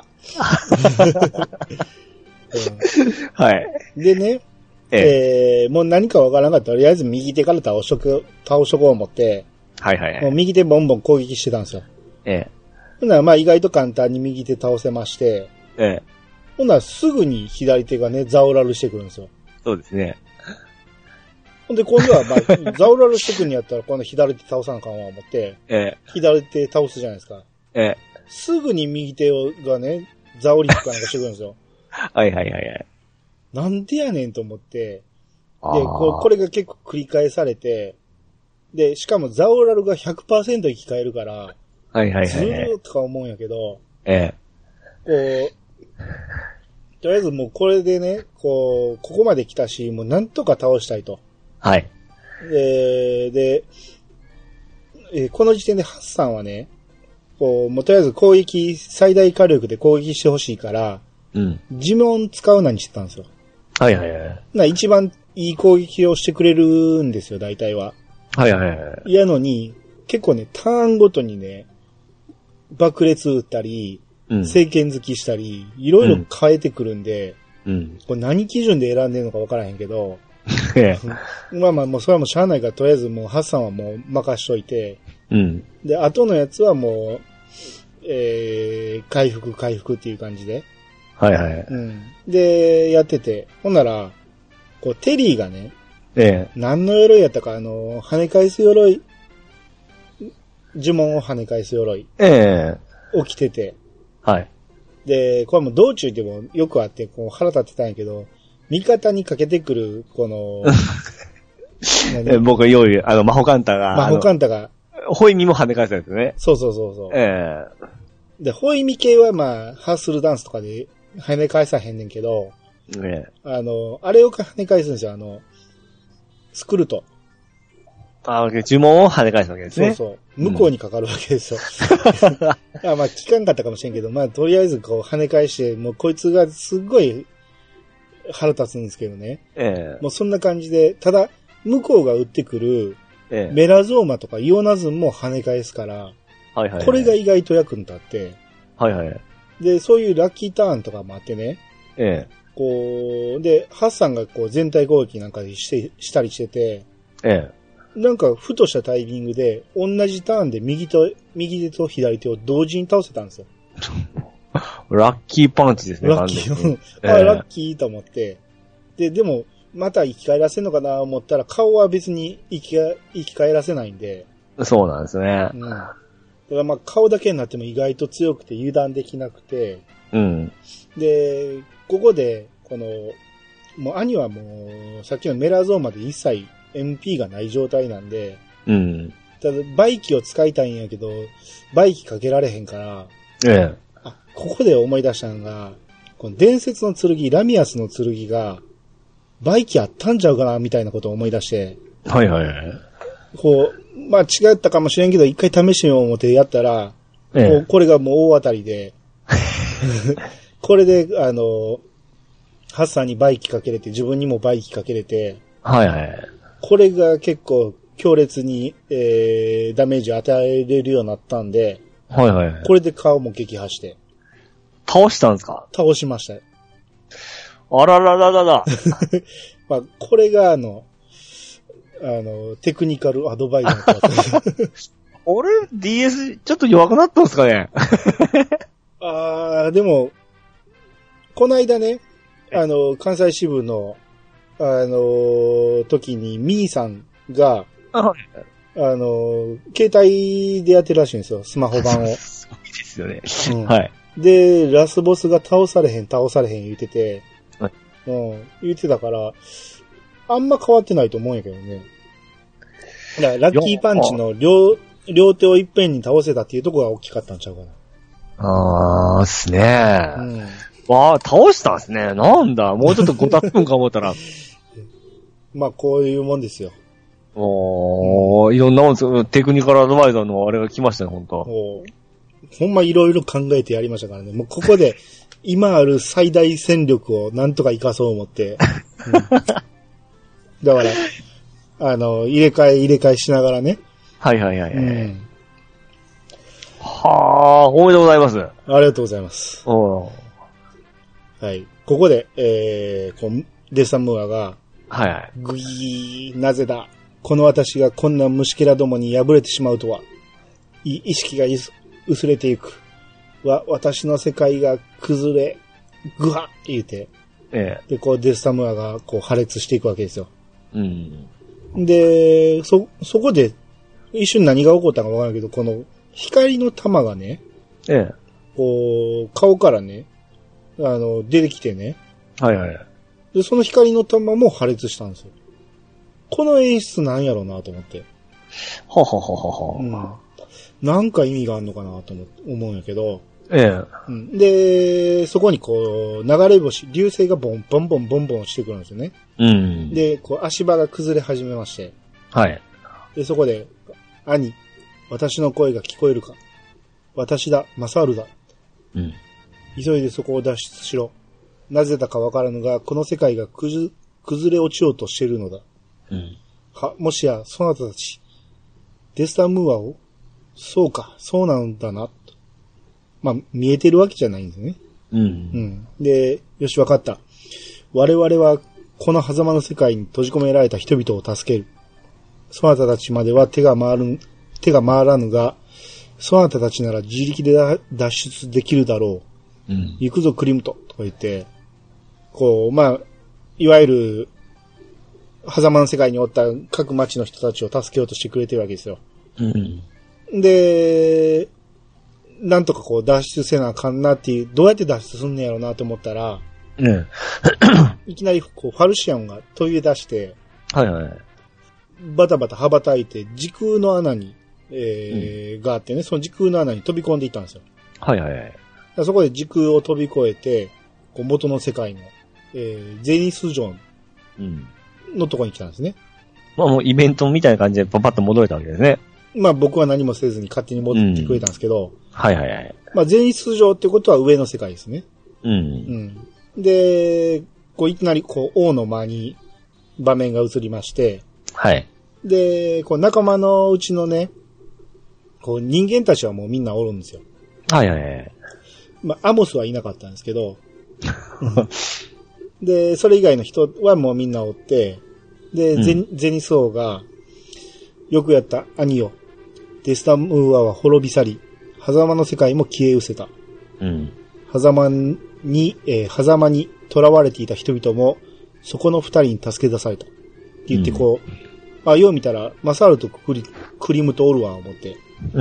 うん、はい。
でね、えええー、もう何かわからなかったら、とりあえず右手から倒しとく、倒しとこう思って、
はいはいはい。
もう右手ボンボン攻撃してたんですよ。
ええ。
ほんならまあ意外と簡単に右手倒せまして、
ええ。
ほんならすぐに左手がね、ザオラルしてくるんですよ。
そうですね。
ほんで今度はまあ、ザオラルしてくるんやったら今度左手倒さなあかんわ思って、
ええ。
左手倒すじゃないですか。
ええ。
すぐに右手がね、ザオリックかなんかしてくるんですよ。
はいはいはいはい。
なんでやねんと思って、で、こ, これが結構繰り返されて、で、しかもザオラルが ひゃくパーセント 生き返るから、
はいはいはい、
ずーっとか思うんやけど、
え
え。こう、とりあえずもうこれでね、こう、ここまで来たし、もうなんとか倒したいと。
はい。
で、で、えこの時点でハッサンはね、こう、もうとりあえず攻撃、最大火力で攻撃してほしいから、
うん。
呪文使うなにしてたんですよ。
はいはいはい。
な一番いい攻撃をしてくれるんですよ、大体は。
はいはいはい。
やのに、結構ね、ターンごとにね、爆裂撃ったり、うん、聖剣好きしたり、いろいろ変えてくるんで、うん、これ何基準で選んでるのかわからへんけど、まあまあもうそれはもうしゃあないから、とりあえずもうハッサンはもう任しといて、うん、で、後のやつはもう、えー、回復回復っていう感じで、
はいはい。
うん。で、やってて、ほんなら、こう、テリーがね、
ええ。
何の鎧やったか、あの、跳ね返す鎧、呪文を跳ね返す鎧。
ええ。
起きてて。
はい。
で、これも道中でもよくあって、こう腹立ってたんやけど、味方にかけてくる、この、
僕は用意、あの、魔法カンタが。
魔法カンタが。
ホイミも跳ね返すんですね。
そうそうそうそう。
え
え。で、ホイミ系はまあ、ハッスルダンスとかで跳ね返さへんねんけど、
ええ。
あの、あれを跳ね返すんですよ、あの、スクルト。
ああ、呪文を跳ね返すわけですね。
そうそう。向こうにかかるわけですよ。うん、あまあ、聞かんかったかもしれんけど、まあ、とりあえずこう跳ね返して、もうこいつがすっごい腹立つんですけどね。ええ。もうそんな感じで、ただ、向こうが撃ってくる、ええ、メラゾーマとかイオナズンも跳ね返すから、はいはいはい、これが意外と役に立って、はいはい。で、そういうラッキーターンとかもあってね。ええ。こう、で、ハッサンがこう全体攻撃なんかして、したりしてて、ええ。なんか、ふとしたタイミングで、同じターンで右と、右手と左手を同時に倒せたんですよ。
ラッキーパンチですね、
ラッキー。あ、えー、ラッキーと思って。で、でも、また生き返らせんのかなと思ったら、顔は別に生きが、生き返らせないんで。
そうなんですね。うん。
だからまあ、顔だけになっても意外と強くて油断できなくて。うん。で、ここで、この、もう兄はもう、さっきのメラゾーマで一切、エムピー がない状態なんで、うん。ただ、バイキを使いたいんやけど、バイキかけられへんから、ええ。あ、ここで思い出したのが、この伝説の剣、ラミアスの剣が、バイキあったんちゃうかな、みたいなことを思い出して。はいはいはい。こう、まあ違ったかもしれんけど、一回試してみよう思ってやったら、ええ、こうこれがもう大当たりで、これで、あの、ハッサンにバイキかけれて、自分にもバイキかけれて、はいはい。これが結構強烈に、えー、ダメージを与えれるようになったんで、はいはいはい。これで顔も撃破して。
倒したんですか？
倒しました。
あららららら。
まあ、これがあの、あの、テクニカルアドバイザーとか。
俺、ディーエス、ちょっと弱くなったんですかね？
あー、でも、この間ね、あの、関西支部の、 あのー、時に、ミーさんが、
あ、
あのー、携帯でやってるらしいんですよ、スマホ版を。
すごいですよね。
うん、
はい。
で、ラスボスが倒されへん、倒されへん言ってて、
はい。
うん、言ってたから、あんま変わってないと思うんやけどね。だからラッキーパンチの両、両手をいっぺんに倒せたっていうところが大きかったんちゃうかな。
あー、っすね。
うん。
わー、倒したんすね。なんだ、もうちょっとごたっぷんか思ったら。
まあ、こういうもんですよ。
おー、うん、いろんなもんですよ。テクニカルアドバイザーのあれが来ましたね、ほんと。
ほんまいろいろ考えてやりましたからね。もうここで、今ある最大戦力をなんとか活かそう思って。うん、だから、あの、入れ替え入れ替えしながらね。
はいはいはい、はい。うん、
は
あ、おめでとうございます。あ
りがとうございます。
お
はい。ここで、えー、こうデスタムーアが、
はいはい。
ぐいー、なぜだ。この私がこんな虫けらどもに敗れてしまうとは。い意識が薄れていく。わ、私の世界が崩れ、ぐはって言って。
ええ。
で、こうデスタムーアがこう破裂していくわけですよ。
うん。
で、そ、そこで、一瞬何が起こったかわからないけど、この光の玉がね、
ええ。
こう、顔からね、あの、出てきてね。
はいはい。
で、その光の玉も破裂したんですよ。この演出なんやろうなと思って。
ははははは。
うん。なんか意味があるのかなと思思うんやけど。
ええ。
うん。で、そこにこう、流れ星、流星がボンボンボンボンボン落ちてくるんですよね。
うん。
で、こう足場が崩れ始めまして。
はい。
で、そこで、兄、私の声が聞こえるか。私だ、マサールだ。
うん。
急いでそこを脱出しろ。なぜだかわからぬが、この世界がくず崩れ落ちようとしているのだ。
うん。
は、もしや、そなたたち、デスタムーアをそうか、そうなんだな。まあ、見えてるわけじゃないんですね。
うん。
うん。で、よし、わかった。我々は、この狭間の世界に閉じ込められた人々を助ける。そなたたちまでは手が回る、手が回らぬが、そなたたちなら自力で脱出できるだろう。うん。行くぞ、クリムト。とか言って、こう、まあ、いわゆる、狭間の世界におった各町の人たちを助けようとしてくれてるわけですよ。うん。で、なんとかこう脱出せなあかんなっていう、どうやって脱出すんねやろうなと思ったら、うん、いきなりこうファルシアンが飛び出して、はいはい。バタバタ羽ばたいて時空の穴に、えーうん、があってね、その時空の穴に飛び込んでいったんですよ。はいはいはい。そこで時空を飛び越えて、こう元の世界の、えー、ゼニス城のとこに来たんですね。
まあもうイベントみたいな感じでパパッと戻れたわけですね。
まあ僕は何もせずに勝手に戻ってくれたんですけど、うん、
はいはいはい。
まあゼニス城ってことは上の世界ですね。うん。うん。で、こういきなりこう王の間に場面が映りまして、はい。で、こう仲間のうちのね、こう人間たちはもうみんなおるんですよ。はいはいはい。まあアモスはいなかったんですけど、で、それ以外の人はもうみんなおって、で、うん、ゼ, ゼニス王が、よくやった兄よ。デスタムーアは滅び去り、狭間の世界も消え失せた。うん。狭間に、えー、狭間に囚われていた人々も、そこの二人に助け出された。って言ってこう、うん、あ、よう見たら、マサールとクリ、クリムとおるわ、思って。うん。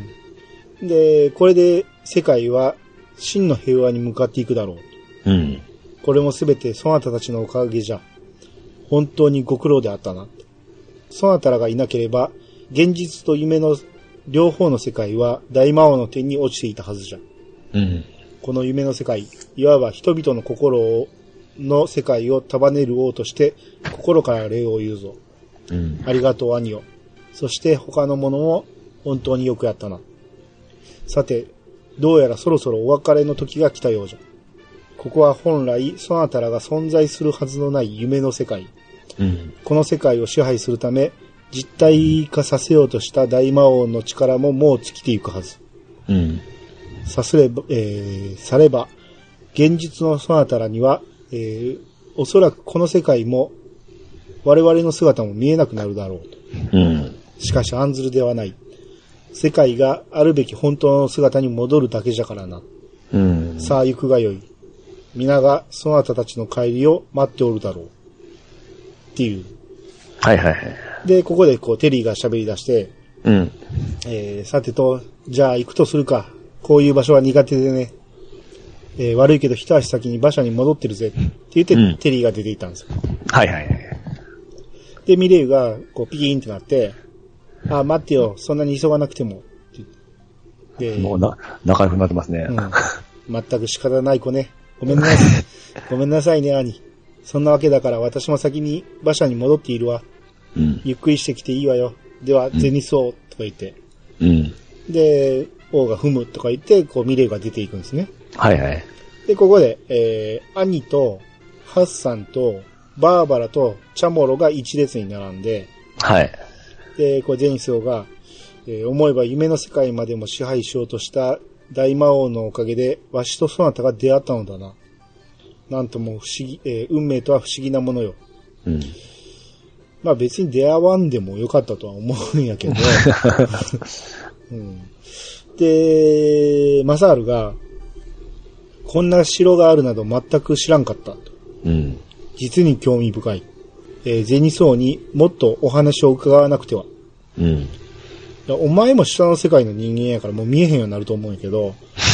うん。で、これで世界は真の平和に向かっていくだろう。うん。これもすべてそなたたちのおかげじゃ。本当にご苦労であったな。そなたらがいなければ、現実と夢の両方の世界は大魔王の手に落ちていたはずじゃ。うん。この夢の世界、いわば人々の心を、の世界を束ねる王として、心から礼を言うぞ。うん。ありがとう、兄よ。そして他のものも本当によくやったな。さて、どうやらそろそろお別れの時が来たようじゃ。ここは本来、そなたらが存在するはずのない夢の世界。うん、この世界を支配するため、実体化させようとした大魔王の力ももう尽きていくはず。うん、さすれば、えー、されば、現実のそなたらには、えー、おそらくこの世界も、我々の姿も見えなくなるだろうと。うん、しかし、案ずるではない。世界があるべき本当の姿に戻るだけじゃからな。うん、さあ行くがよい。皆がそなたたちの帰りを待っておるだろう。 っていう。
はいはいはい。
で、ここでこう、テリーが喋り出して、
うん。
えー、さてと、じゃあ行くとするか。こういう場所は苦手でね。えー、悪いけど一足先に馬車に戻ってるぜ。って言って、うん、テリーが出ていったんですよ。
はいはいはい。
で、ミレイが、こう、ピキーンってなって、あ、待ってよ、そんなに急がなくても。
で、もうな、仲良くなってますね。
うん。全く仕方ない子ね。ごめんなさい。ごめんなさいね、兄。そんなわけだから私も先に馬車に戻っているわ。うん。ゆっくりしてきていいわよ。では、ゼニス王とか言って。うん。で、王が踏むとか言って、こう、ミレイが出ていくんですね。
はいはい。
で、ここで、えー、兄と、ハッサンと、バーバラとチャモロが一列に並んで、
はい。
で、こう、ゼニス王が、えー、思えば夢の世界までも支配しようとした大魔王のおかげで、わしとそなたが出会ったのだな。なんとも不思議、えー、運命とは不思議なものよ。うん。まあ別に出会わんでもよかったとは思うんやけど、うん、で、マサールが、こんな城があるなど全く知らんかったと。うん。実に興味深い。えー、ゼニソウにもっとお話を伺わなくては。うん。お前も下の世界の人間やからもう見えへんようになると思うんやけど。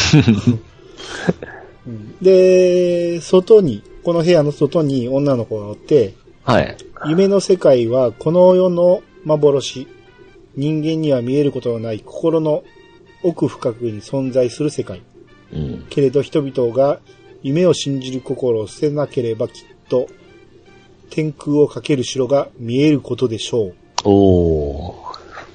うん、で、外に、この部屋の外に女の子がおって、はい。夢の世界はこの世の幻。人間には見えることのない心の奥深くに存在する世界。うん、けれど人々が夢を信じる心を捨てなければきっと天空をかける城が見えることでしょう。おー。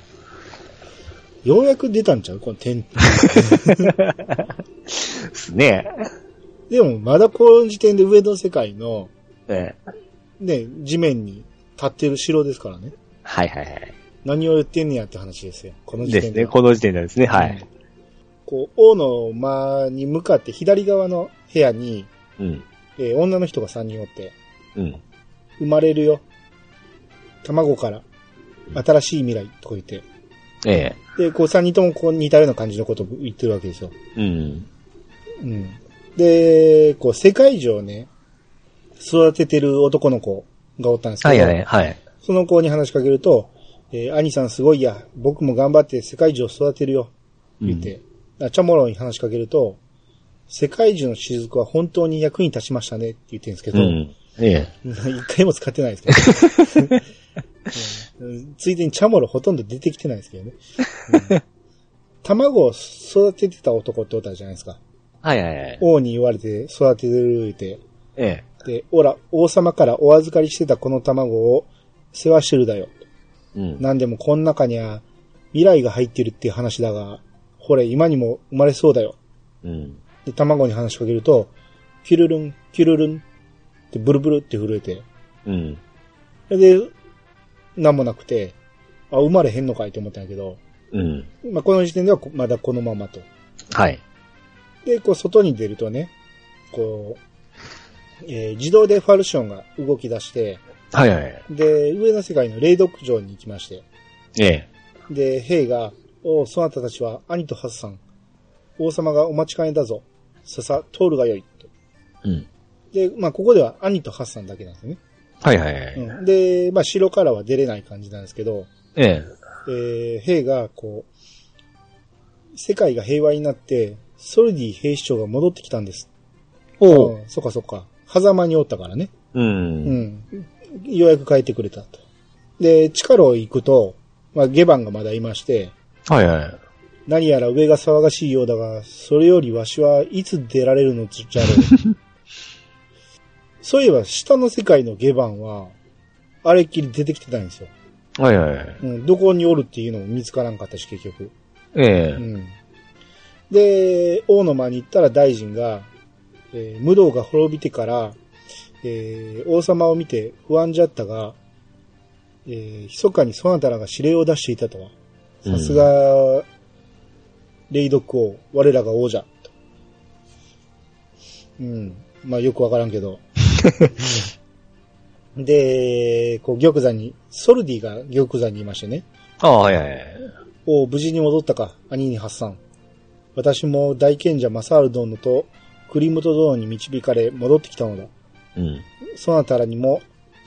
ようやく出たんちゃうこの天空。
ですね。
でもまだこの時点で上の世界の、ええ、ね、地面に立ってる城ですからね。
はいはいはい。
何を言ってんねやって話ですよ。この時点で。
ですね。この時点でですね。はい。
こう、王の間に向かって左側の部屋に、うん、えー、女の人がさんにんおって、うん、生まれるよ。卵から新しい未来とか言って、ええ、で、こうさんにんともこう似たような感じのことを言ってるわけですよ。うん。うん。で、こう世界中をね、育ててる男の子がおったんですけど、はいはいはい。その子に話しかけると、えー、兄さんすごいや、僕も頑張って世界中を育てるよ。言って、うん、チャモロに話しかけると、世界中の雫は本当に役に立ちましたねって言ってるんですけど、うん、ええ、一回も使ってないですけど、うん、ついでにチャモロほとんど出てきてないですけどね。うん、卵を育ててた男っておったじゃないですか。はいはいはい。王に言われて育てる言うて、ええ、で、おら、王様からお預かりしてたこの卵を世話してるだよ。うん、なんでもこの中には未来が入ってるっていう話だが、ほれ、今にも生まれそうだよ。うん、で、卵に話しかけると、キュルルン、キュルルンってブルブルって震えて。うん、で、なんもなくて、あ、生まれへんのかいって思ったんやけど、うん、まあ、この時点ではまだこのままと。はい。で、こう、外に出るとね、こう、えー、自動でファルシオンが動き出して、はいはい。で、上の世界の霊読城に行きまして。ええ。で、兵が、おう、そなたたちは兄とハッサン。王様がお待ちかねだぞ。ささ、通るがよい。と。うん。で、まあ、ここでは兄とハッサンだけなんですよね。はいはいはい。うん、で、まあ、城からは出れない感じなんですけど、ええ。えー、兵が、こう、世界が平和になって、ソルディ兵士長が戻ってきたんです。おう。そっかそっか。狭間におったからね。うん。うん。ようやく帰ってくれたと。で、地下牢行くと、まあ、ゲバンがまだいまして、はいはい。何やら上が騒がしいようだが、それよりわしはいつ出られるのじゃろう。そういえば、下の世界のゲバンは、あれっきり出てきてたんですよ。はいはいはい。うん、どこにおるっていうのも見つからんかったし、結局。ええ。うん。で、王の間に行ったら大臣が、えー、無道が滅びてから、えー、王様を見て不安じゃったが、えー、密かにそなたらが指令を出していたとは。さすが、霊読王、我らが王者。うん。まあよくわからんけど。で、こう玉座に、ソルディが玉座にいましてね。ああ、はいはいはい。お無事に戻ったか、兄に発散。私も大賢者マサール殿とクリムト殿に導かれ戻ってきたのだ。うん。そなたらにも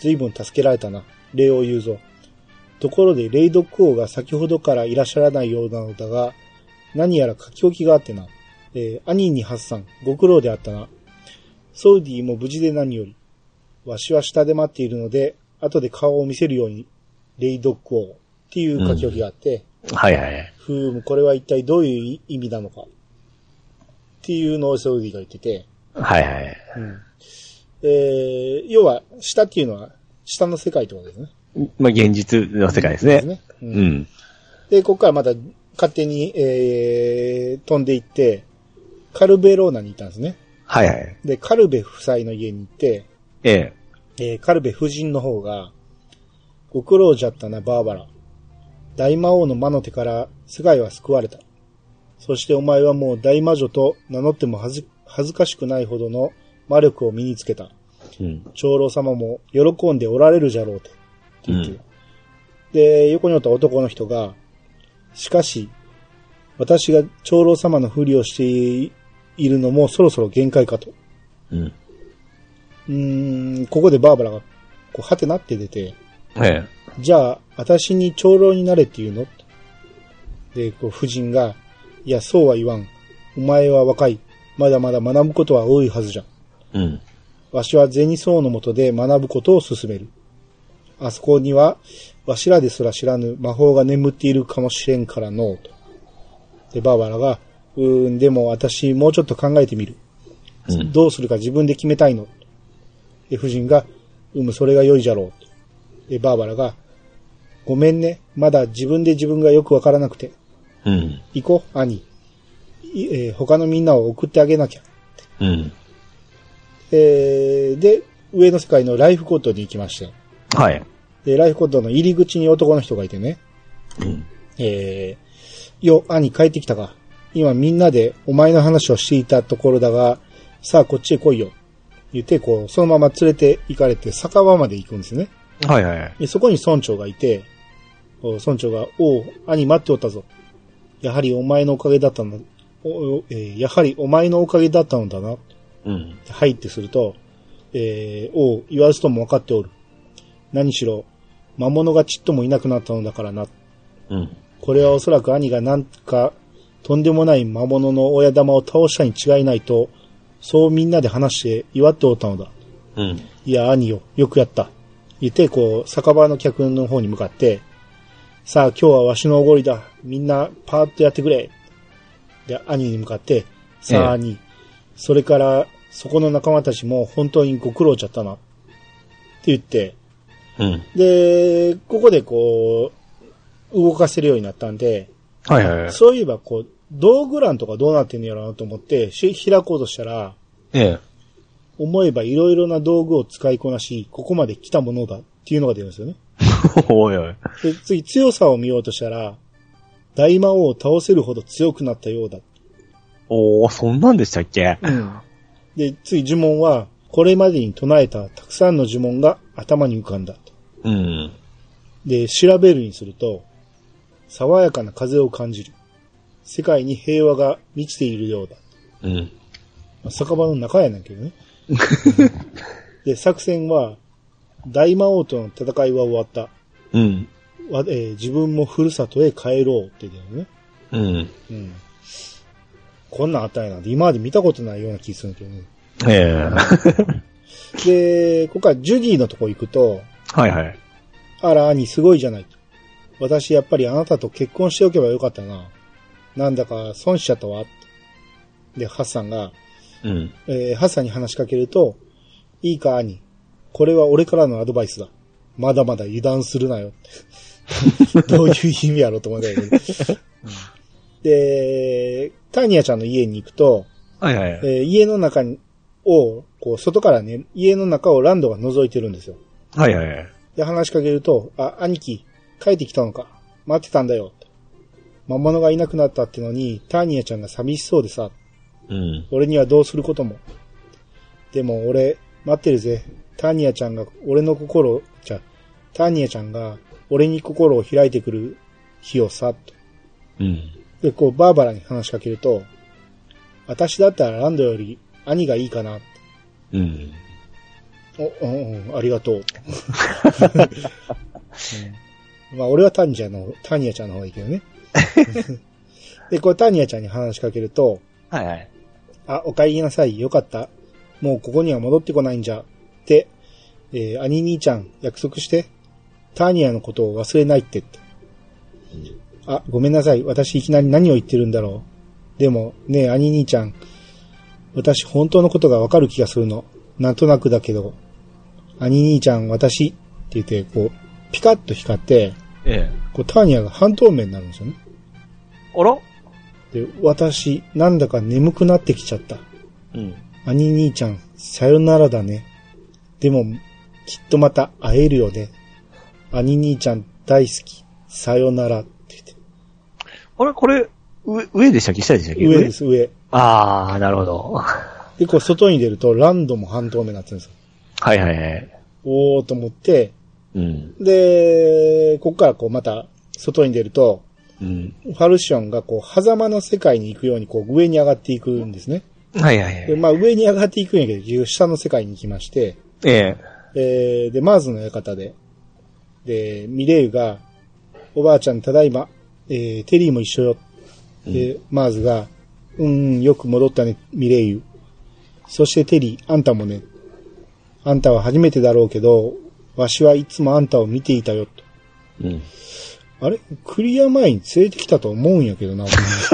随分助けられたな。礼を言うぞ。ところで、レイドック王が先ほどからいらっしゃらないようなのだが、何やら書き置きがあってな。えー、兄にハッサン、ご苦労であったな。ソウディも無事で何より。わしは下で待っているので、後で顔を見せるように、レイドック王っていう書き置きがあって、
うん、はいはい。
ふーむ、これは一体どういう意味なのか。っていうのをソウディが言ってて。
はいはい。
うん、えー、要は、下っていうのは、下の世界ってことですね。
まあ、現実の世界ですね。ですね。うん。うん、
で、ここからまた、勝手に、えー、飛んでいって、カルベローナに行ったんですね。
はいはい。
で、カルベ夫妻の家に行って、
ええ。
えー、カルベ夫人の方が、ご苦労じゃったな、バーバラ。大魔王の魔の手から世界は救われた。そしてお前はもう大魔女と名乗っても恥ず、恥ずかしくないほどの魔力を身につけた。うん。長老様も喜んでおられるじゃろうと。って言って、うん。で、横におった男の人が、しかし、私が長老様のふりをしているのもそろそろ限界かと。うん。うーん、ここでバーバラが、こう、はてなって出て、
ええ。
じゃあ、私に長老になれって言うので、こう、夫人が、いや、そうは言わん。お前は若い。まだまだ学ぶことは多いはずじゃ。うん。わしは銭僧の下で学ぶことを進める。あそこには、わしらですら知らぬ魔法が眠っているかもしれんからのうと。で、バーバラが、うーん、でも私もうちょっと考えてみる。うん、どうするか自分で決めたいの。で、夫人が、うむ、それが良いじゃろう。で、バーバラが、ごめんね。まだ自分で自分がよくわからなくて。うん。行こう、兄。えー、他のみんなを送ってあげなきゃ。うん。えー、で、上の世界のライフコートに行きまして。はい。で、ライフコートの入り口に男の人がいてね。うん。えー、よ、兄帰ってきたか。今みんなでお前の話をしていたところだが、さあこっちへ来いよ。言って、こう、そのまま連れて行かれて酒場まで行くんですね。はいはい。で、そこに村長がいて、村長が、おう、兄待っておったぞ。やはりお前のおかげだったの、おえー、やはりお前のおかげだったのだな。うん。はいってすると、えー、おう、言わずとも分かっておる。何しろ、魔物がちっともいなくなったのだからな。うん。これはおそらく兄がなんか、とんでもない魔物の親玉を倒したに違いないと、そうみんなで話して祝っておったのだ。うん。いや、兄よ、よくやった。言って、こう、酒場の客の方に向かって、さあ今日はわしのおごりだ。みんなパーッとやってくれ。で、兄に向かって、さあ兄、ええ、それからそこの仲間たちも本当にご苦労ちゃったな。って言って、うん、で、ここでこう、動かせるようになったんで、はいはいはい、そういえばこう、道具欄とかどうなってんのやろうなと思って、開こうとしたら、ええ、思えばいろいろな道具を使いこなし、ここまで来たものだっていうのが出るんですよね。おいおい。で、次、強さを見ようとしたら、大魔王を倒せるほど強くなったようだ。
おー、そんなんでしたっけ？うん。
で、次、呪文は、これまでに唱えたたくさんの呪文が頭に浮かんだ。うん。で、調べるにすると、爽やかな風を感じる。世界に平和が満ちているようだ。うん。まあ、酒場の中やねんけどね。で、作戦は、大魔王との戦いは終わった。うん。えー、自分もふるさとへ帰ろうって言ってるね。うん。うん。こんなんあったんやなんて今まで見たことないような気するけどね。ええ。で、ここからジュディのとこ行くと。はいはい。あら、兄すごいじゃない。私やっぱりあなたと結婚しておけばよかったな。なんだか損しちゃったわ。で、ハッサンが、うん。えー、ハッサンに話しかけると、いいか兄。これは俺からのアドバイスだ。まだまだ油断するなよ。どういう意味やろうと思ったけど、うん。で、ターニアちゃんの家に行くと、はいはいはい、えー、家の中を、こう、外からね、家の中をランドが覗いてるんですよ。はいはいはい。で、話しかけると、あ、兄貴、帰ってきたのか。待ってたんだよ。魔物がいなくなったってのに、ターニアちゃんが寂しそうでさ。うん。俺にはどうすることも。でも俺、待ってるぜ。ターニアちゃんが俺の心を、じゃ、ターニアちゃんが俺に心を開いてくる日をさ、と。うん。で、こう、バーバラに話しかけると、私だったらランドより兄がいいかな。うん。 お、お、お、ありがとう。うん、まあ、俺はタニちゃんの、タニアちゃんの方がいいけどね。で、これタニアちゃんに話しかけると、
はいはい。
あ、お帰りなさい。よかった。もうここには戻ってこないんじゃ。って、えー、兄兄ちゃん約束して。ターニアのことを忘れないってって。うん、あ、ごめんなさい。私いきなり何を言ってるんだろう。でも、ねえ、兄兄ちゃん。私本当のことがわかる気がするの。なんとなくだけど。兄兄ちゃん、私って言って、こう、ピカッと光って、ええ、こうターニアが半透明になるんですよね。
あら？
で、私、なんだか眠くなってきちゃった。
うん。
兄兄ちゃん、さよならだね。でも、きっとまた会えるよね。兄兄ちゃん大好き。さよならって言って。
あれこれ、上、上でしたっけ下でしたっけ
上です、上。
あー、なるほど。
で、こう外に出るとランドも半透明になってるんですよ。
はいはいはい。
おーと思って、
うん。
で、ここからこうまた外に出ると、
うん、
ファルシオンがこう、狭間の世界に行くようにこう上に上がっていくんですね。
はいはいはい。
で、まあ上に上がっていくんやけど、下の世界に行きまして、
え
えー、で、マーズの館で、で、ミレイユが、おばあちゃんただいま、えー、テリーも一緒よ。で、うん、マーズが、うん、よく戻ったね、ミレイユ。そしてテリー、あんたもね、あんたは初めてだろうけど、わしはいつもあんたを見ていたよ、と。
うん。
あれクリア前に連れてきたと思うんやけどな。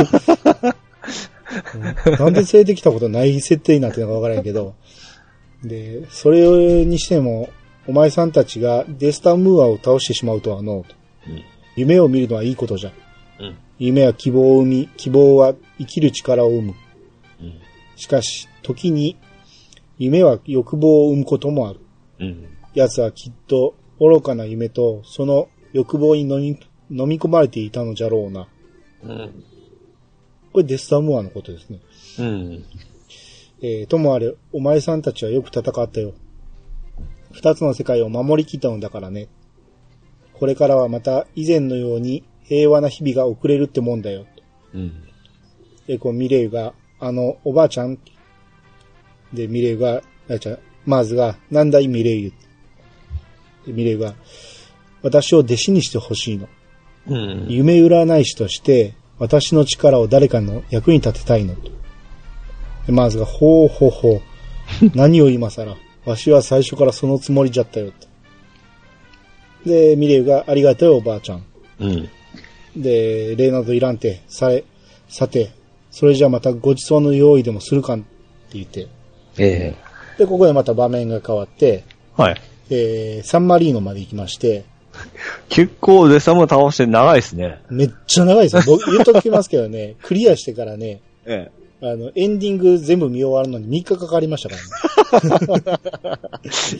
なんで連れてきたことない設定になってるのかわからんけど。で、それにしても、お前さんたちがデスタムーアを倒してしまうとはのうと、うん。夢を見るのはいいことじゃ。うん、夢は希望を生み、希望は生きる力を生む。うん、しかし、時に、夢は欲望を生むこともある。うん、奴はきっと愚かな夢とその欲望に飲み、飲み込まれていたのじゃろうな。うん、これデスタムーアのことですね。うん、えー、ともあれ、お前さんたちはよく戦ったよ。二つの世界を守りきったのだからね。これからはまた以前のように平和な日々が送れるってもんだよ。うん、で、こうミレイユが、あの、おばあちゃんで、ミレイユが、あちゃ、マーズが、なんだいミレイユ。で、ミレイユが、私を弟子にしてほしいの。うん、夢占い師として、私の力を誰かの役に立てたいの。で、マーズが、ほうほうほう。何を今更。わしは最初からそのつもりじゃったよ。で、ミレイユが、ありがとうおばあちゃん。うん、で、礼などいらんて、さえ、さて、それじゃまたごちそうの用意でもするかんって言って。ええー。で、ここでまた場面が変わって、はい。えー、サンマリーノまで行きまして。
結構デサム倒して長いですね。
めっちゃ長いですよ。僕言っときますけどね、クリアしてからね、ええ。あの、エンディング全部見終わるのにみっかかかりましたからね。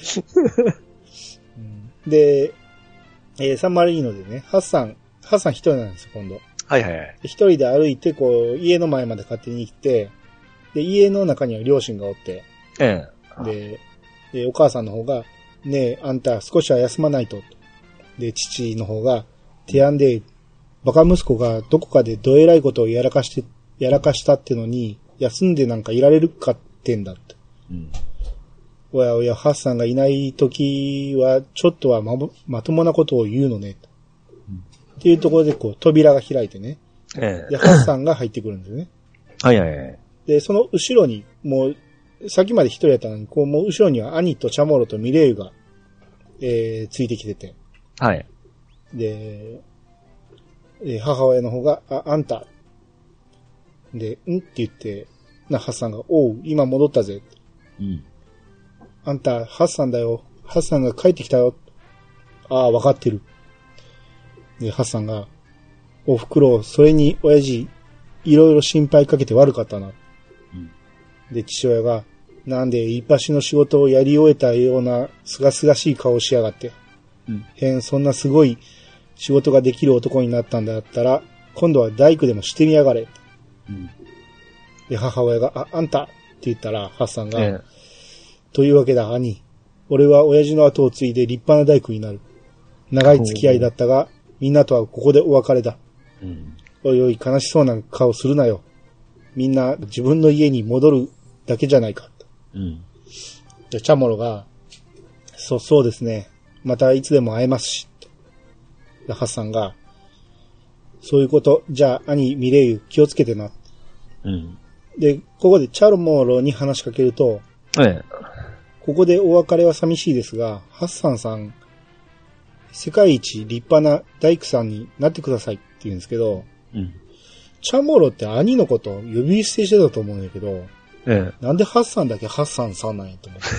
で、えー、サンマリーノでね、ハッサン、ハッサン一人なんですよ、今度。はいはいはい。一人で歩いて、こう、家の前まで勝手に来て、で、家の中には両親がおって、ええ。で、でお母さんの方が、ねえ、あんた少しは休まないと。で、父の方が、提案で、バカ息子がどこかでどえらいことをやらかして、やらかしたってのに、休んでなんかいられるかってんだって。うん。おやおや、ハッサンがいない時は、ちょっとはま、まともなことを言うのね。うん、っていうところで、こう、扉が開いてね。ええ。で、ハッサンが入ってくるんですよね。はいはいはい。で、その後ろに、もう、さっきまで一人やったのに、こう、もう後ろには兄とチャモロとミレイユが、えー、ついてきてて。はい。で、えー、母親の方が、あ、あんた。で、んって言って、な、ハッサンが、おう、今戻ったぜ。うん。あんた、ハッサンだよ。ハッサンが帰ってきたよ。ああ、わかってる。で、ハッサンが、お袋、それに親父、いろいろ心配かけて悪かったな。うん、で、父親が、なんで、一発の仕事をやり終えたような、すがすがしい顔をしやがって。うん、へん、そんなすごい仕事ができる男になったんだったら、今度は大工でもしてみやがれ。うん、で、母親が、あ、あんたって言ったら、ハッサンが、ええ、というわけだ、兄。俺は親父の後を継いで立派な大工になる。長い付き合いだったが、みんなとはここでお別れだ。うん、おいおい、悲しそうな顔するなよ。みんな自分の家に戻るだけじゃないか。うん、でチャモロが、 そう、そうですね。またいつでも会えますし。ハッサンが、そういうこと、じゃあ兄ミレイユ気をつけてな。うん。で、ここでチャルモーロに話しかけると、ええ、ここでお別れは寂しいですが、ハッサンさん、世界一立派な大工さんになってくださいって言うんですけど、うん、チャモーロって兄のこと呼び捨てしてたと思うんだけど、ええ、なんでハッサンだけハッサンさんなんやと思って。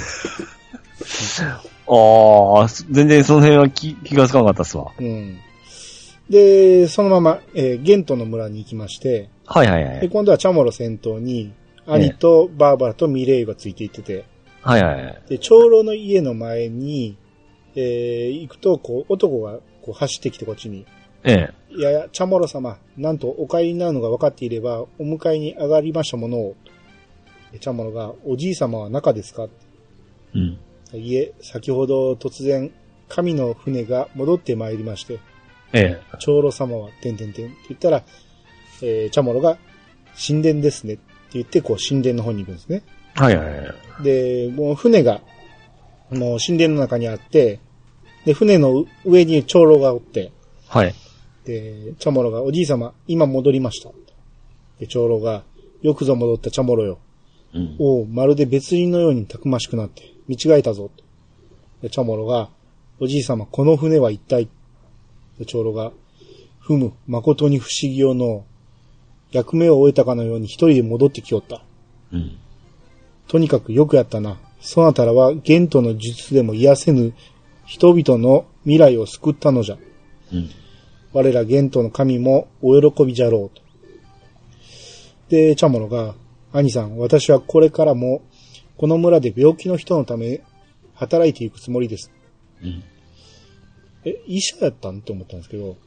ああ、全然その辺は 気, 気がつかなかったっすわ。
うん。で、そのまま、えー、ゲントの村に行きまして、はいはいはい。で、今度はチャモロ先頭に、兄とバーバラとミレイユがついていってて、はいはいはい。で、長老の家の前に、えー、行くと、こう、男がこう走ってきてこっちに、ええ。いやいや、チャモロ様、なんとお帰りになるのが分かっていれば、お迎えに上がりましたものを、チャモロが、おじい様は中ですか？うん。いえ、先ほど突然、神の船が戻ってまいりまして、ええ。長老様は、てんてんてんって言ったら、えー、チャモロが、神殿ですねって言って、こう、神殿の方に行くんですね。はいはいはい。で、もう船が、もう神殿の中にあって、で、船の上に長老がおって、はい。で、チャモロが、おじい様、今戻りました。で、長老が、よくぞ戻ったチャモロよ。うん。おう、まるで別人のようにたくましくなって、見違えたぞ。で、チャモロが、おじい様、この船は一体。で、長老が、ふむ、誠に不思議よの、役目を終えたかのように一人で戻ってきよった。うん。とにかくよくやったな。そなたらは、ゲントの術でも癒せぬ、人々の未来を救ったのじゃ。うん。我らゲントの神もお喜びじゃろうと。で、チャモロが、兄さん、私はこれからも、この村で病気の人のため、働いていくつもりです。うん。え、医者やったんって思ったんですけど、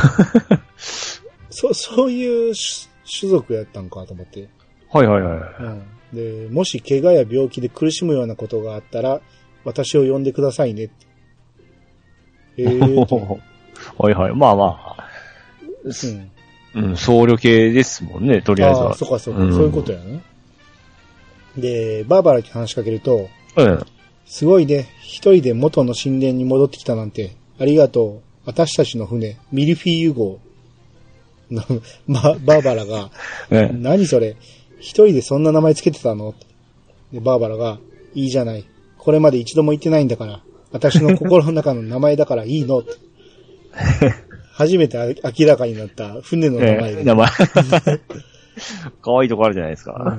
そ、そういう種族やったんかと思って。はいはいはい。うん。で、もし怪我や病気で苦しむようなことがあったら、私を呼んでくださいねって。えー
はいはい。まあまあ。うん。うん、僧侶系ですもんね、とりあえずは。
あ、そうかそうか、うん、そういうことやね。で、バーバラに話しかけると、うん。すごいね、一人で元の神殿に戻ってきたなんて、ありがとう。私たちの船、ミルフィーユ号。ま、バーバラが、ね、何それ、一人でそんな名前つけてたの？で、バーバラが、いいじゃない。これまで一度も言ってないんだから、私の心の中の名前だからいいのって。初めて明らかになった船の名前で。名前。
可愛いとこあるじゃないですか。うん、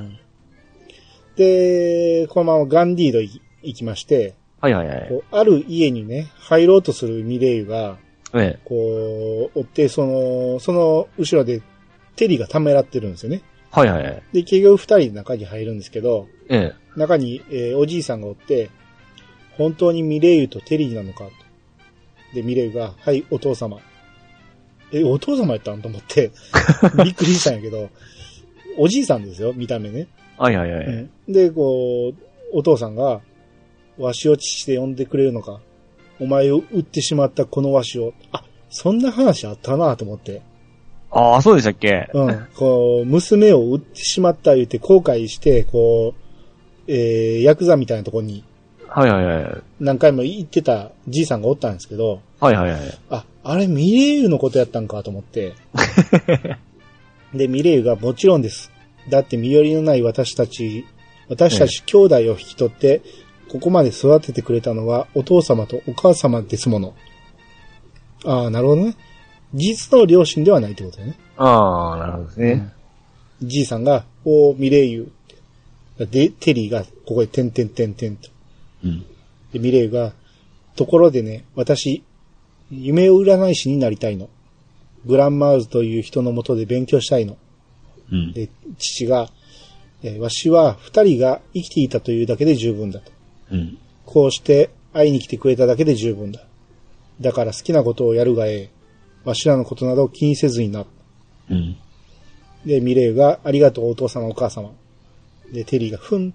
で、このままガンディード行きまして、はいはいはい。ある家にね、入ろうとするミレイユが、ええ、こう、追って、その、その後ろでテリーがためらってるんですよね。はいはいはい。で、結局二人中に入るんですけど、ええ、中に、えー、おじいさんがおって、本当にミレイユとテリーなのかと。で、ミレイユが、はい、お父様。え、お父様やったんと思って、びっくりしたんやけど、おじいさんですよ、見た目ね。はいはいはい。うん、で、こう、お父さんが、わしを父で呼んでくれるのか。お前を撃ってしまったこのわしを。あ、そんな話あったなと思って。
ああ、そうでしたっけ？
うん。こう、娘を撃ってしまった言って後悔して、こう、えー、ヤクザみたいなところに、はいはいはい。何回も行ってたじいさんがおったんですけど、はいはいはい。あ、あれミレイユのことやったんかと思って。で、ミレイユがもちろんです。だって身寄りのない私たち、私たち兄弟を引き取って、ここまで育ててくれたのはお父様とお母様ですもの。ああ、なるほどね。実の両親ではないってことだよね。
ああ、なるほどですね。
うん、じいさんが、おー、ミレイユって。で、テリーが、ここで、てんてんてんてんと。うん。で、ミレイユが、ところでね、私、夢占い師になりたいの。グランマーズという人のもとで勉強したいの。うん。で、父が、えー、わしは二人が生きていたというだけで十分だと。うん。こうして会いに来てくれただけで十分だ。だから好きなことをやるがええ。わしらのことなど気にせずにな。うん。で、ミレイユが、ありがとうお父様お母様。で、テリーが、ふんって。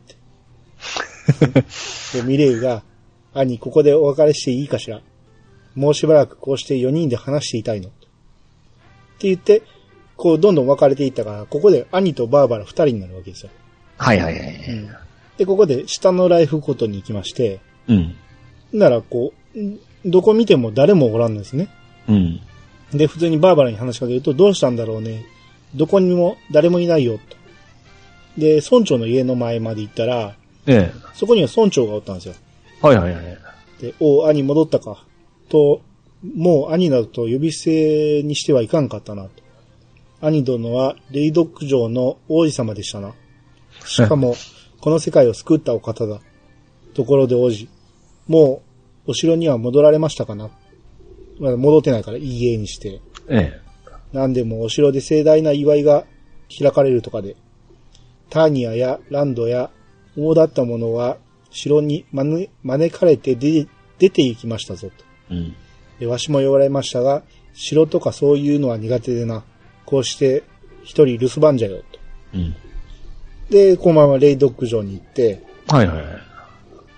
で、ミレイユが、兄、ここでお別れしていいかしら。もうしばらくこうしてよにんで話していたいの。って言って、こう、どんどん別れていったから、ここで兄とバーバラ二人になるわけですよ。はいはいはい。うん、で、ここで下のライフごとに行きまして、うん。 ならこう、どこ見ても誰もおらんのですね。
うん。
で、普通にバーバラに話しかけると、どうしたんだろうね。どこにも誰もいないよ、と。で、村長の家の前まで行ったら、
ええ。
そこには村長がおったんですよ。
はいはいはい。
で、おう、兄戻ったか。と、もう兄などと呼び捨てにしてはいかんかったな、と。兄殿はレイドック城の王子様でしたな。しかも、この世界を救ったお方だ。ところで王子、もう、お城には戻られましたかな。まだ戻ってないから、いい家にして。
ええ。
なんでもお城で盛大な祝いが開かれるとかで、ターニアやランドや主だった者は城に招かれて出出て行きましたぞと。
うん。
で、わしも言われましたが、城とかそういうのは苦手でな。こうして一人留守番じゃよと。
うん。
で、このままレイドック城に行って、
はいはいはい。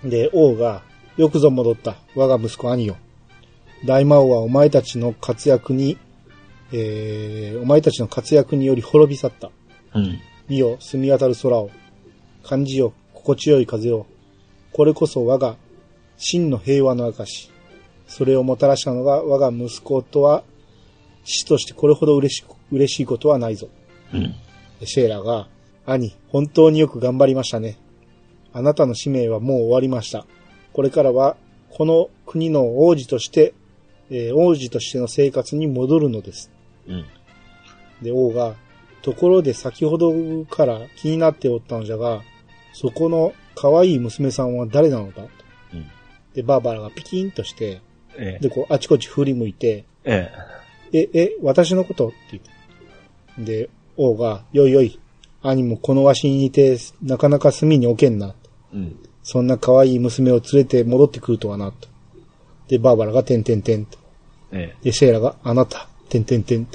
で、王が、よくぞ戻った。我が息子兄よ。大魔王はお前たちの活躍に、えー、お前たちの活躍により滅び去った。
うん。
見よ、澄み渡る空を。感じよ、心地よい風を。これこそ我が真の平和の証。それをもたらしたのが我が息子とは、父としてこれほど嬉しく、嬉しいことはないぞ。
うん。
シェーラが、兄、本当によく頑張りましたね。あなたの使命はもう終わりました。これからは、この国の王子として、えー、王子としての生活に戻るのです。
うん。
で、王が、ところで先ほどから気になっておったのじゃが、そこの可愛い娘さんは誰なのだと。
うん。
で、バーバラがピキンとして、
ええ。
で、こう、あちこち振り向いて、
え
え、え、私のことって言って。で、王が、よいよい、兄もこのわしに似て、なかなか隅に置けんな。
うん。
そんな可愛い娘を連れて戻ってくるとはな、と。で、バーバラが、てんてんてんと。
ええ。
で、シェーラが、あなた、てんてんてんと。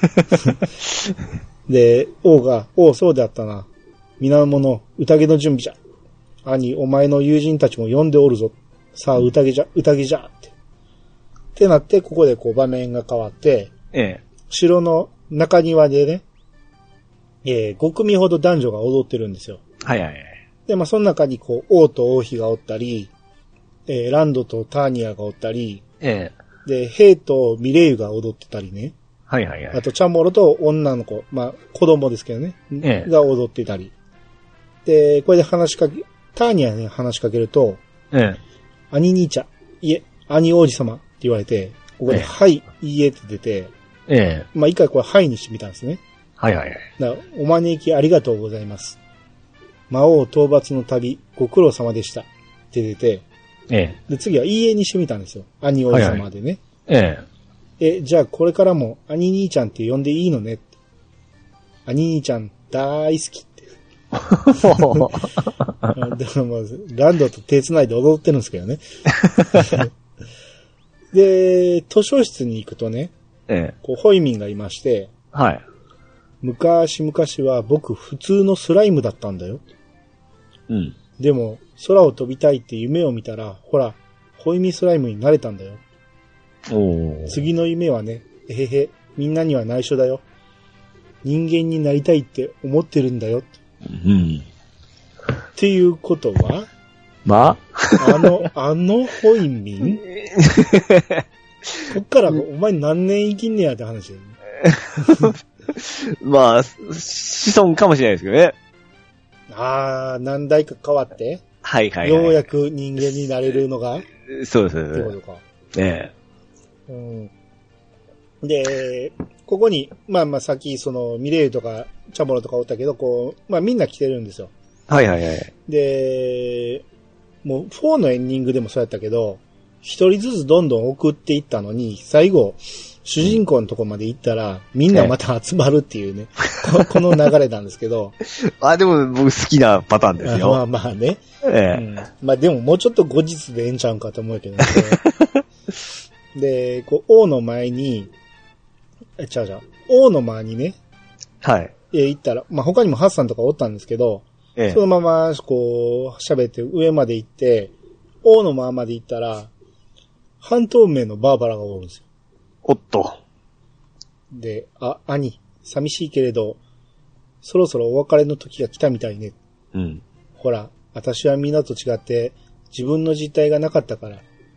で、王が、王そうであったな。皆者、宴の準備じゃ。兄、お前の友人たちも呼んでおるぞ。さあ、宴じゃ、宴じゃ、って。ってなって、ここでこう場面が変わって、
ええ。
城の中庭でね、えー、ご組ほど男女が踊ってるんですよ。
はいはいはい。
で、まあ、その中にこう、王と王妃がおったり、えー、ランドとターニアがおったり、
ええ。
で、ヘイとミレイユが踊ってたりね。
はいはいはい。
あと、チャンボロと女の子、まあ、子供ですけどね、
ええ、
が踊ってたり。で、これで話しかけ、ターニアに話しかけると、
ええ。
兄兄ちゃん、いえ、兄王子様って言われて、ここで、
ええ、
はい、いいえって出て、
ええ。
まあ、一回これ、はいにしてみたんですね。
はいはいはい。
だお招きありがとうございます。魔王討伐の旅、ご苦労様でした。って出て、
ええ。
で、次は、いいえにしてみたんですよ。兄王子様でね。
はいはい、え
え。え、じゃあこれからも、兄兄ちゃんって呼んでいいのねって。兄兄ちゃん、大好きって。でももう、ランドと手繋いで踊ってるんですけどね。で、図書室に行くとね、
ええ。
こう、ホイミンがいまして、
はい。
昔々は僕普通のスライムだったんだよ。
うん。
でも、空を飛びたいって夢を見たら、ほら、ホイミスライムになれたんだよ。
お
次の夢はね、えへへ、みんなには内緒だよ。人間になりたいって思ってるんだよ。
うん。
っていうことは、
ま
あの、あのホイミンこっからお前何年生きんねやって話だよね。
まあ、子孫かもしれないですけどね。
あー、何代か変わって、
はいはいはい。
ようやく人間になれるのが
そうです
ってことか。
ね
うん。で、ここに、まあまあさっきそのミレイユとかチャモロとかおったけど、こう、まあみんな来てるんですよ。
はいはいはい。
で、もうフォーのエンディングでもそうやったけど、一人ずつどんどん送っていったのに、最後、主人公のとこまで行ったら、みんなまた集まるっていうね、こ, この流れなんですけど。
あ、でも僕好きなパターンですよ。
まあまあね。
ええ、
うん。まあでももうちょっと後日でええんちゃうんかと思うけどね。で、こう、王の前に、え、ちゃうちゃう。王の前にね、
はい。
え、行ったら、まあ他にもハッサンとかおったんですけど、
ええ、
そのまま、こう、喋って上まで行って、王の間まで行ったら、半透明のバーバラがおるんですよ。
おっと。
で、あ、兄、寂しいけれど、そろそろお別れの時が来たみたいね。
うん。
ほら、私はみんなと違って、自分の実体がなかったから、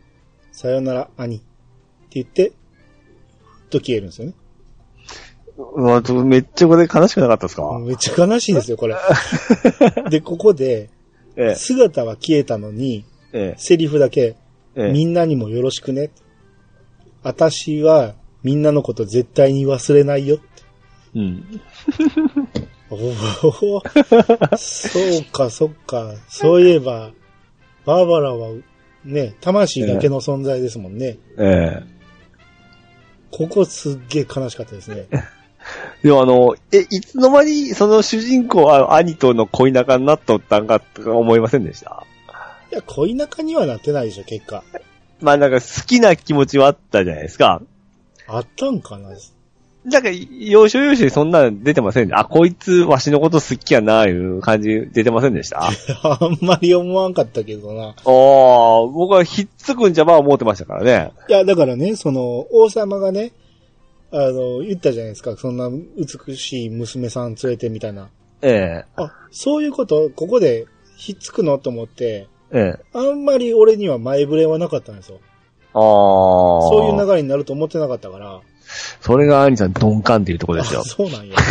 さよなら兄って言って、ふっと消えるんですよね。
うわ、めっちゃこれ悲しくなかったですか？
めっちゃ悲しいですよ、これ。で、ここで、ええ、姿は消えたのに、ええ、セリフだけ、ええ、みんなにもよろしくね。私はみんなのこと絶対に忘れないよ。うん。おお、そうか、そっか。そういえば、バーバラはね、魂だけの存在ですもんね。ええ。ここすっげえ悲しかったですね。
でもあの、え、いつの間にその主人公は兄との恋仲になっとったんかとか思いませんでした？
いや、恋仲にはなってないでしょ、結果。
まあなんか好きな気持ちはあったじゃないですか。
あったんかな？
なんか、要所要所にそんな出てませんで、あ、こいつわしのこと好きやな、いう感じ出てませんでした？
あんまり思わんかったけどな。ああ、
僕はひっつくんじゃまあ思ってましたからね。
いや、だからね、その、王様がね、あの、言ったじゃないですか、そんな美しい娘さん連れてみたいな。ええ。あ、そういうこと、ここでひっつくのと思って、ええ。あんまり俺には前触れはなかったんですよ。ああ。そういう流れになると思ってなかったから。
それが兄さん鈍感っていうところですよ。
そうなんや。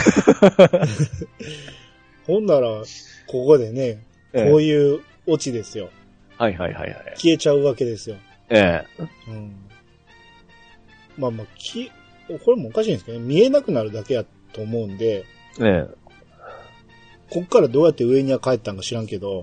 ほんなら、ここでね、こういうオチですよ。
はいはいはいはい。
消えちゃうわけですよ。ええ。うん。まあまあ、き、これもおかしいんですけどね、見えなくなるだけやと思うんで、ええ。こっからどうやって上には帰ったんか知らんけど。うん、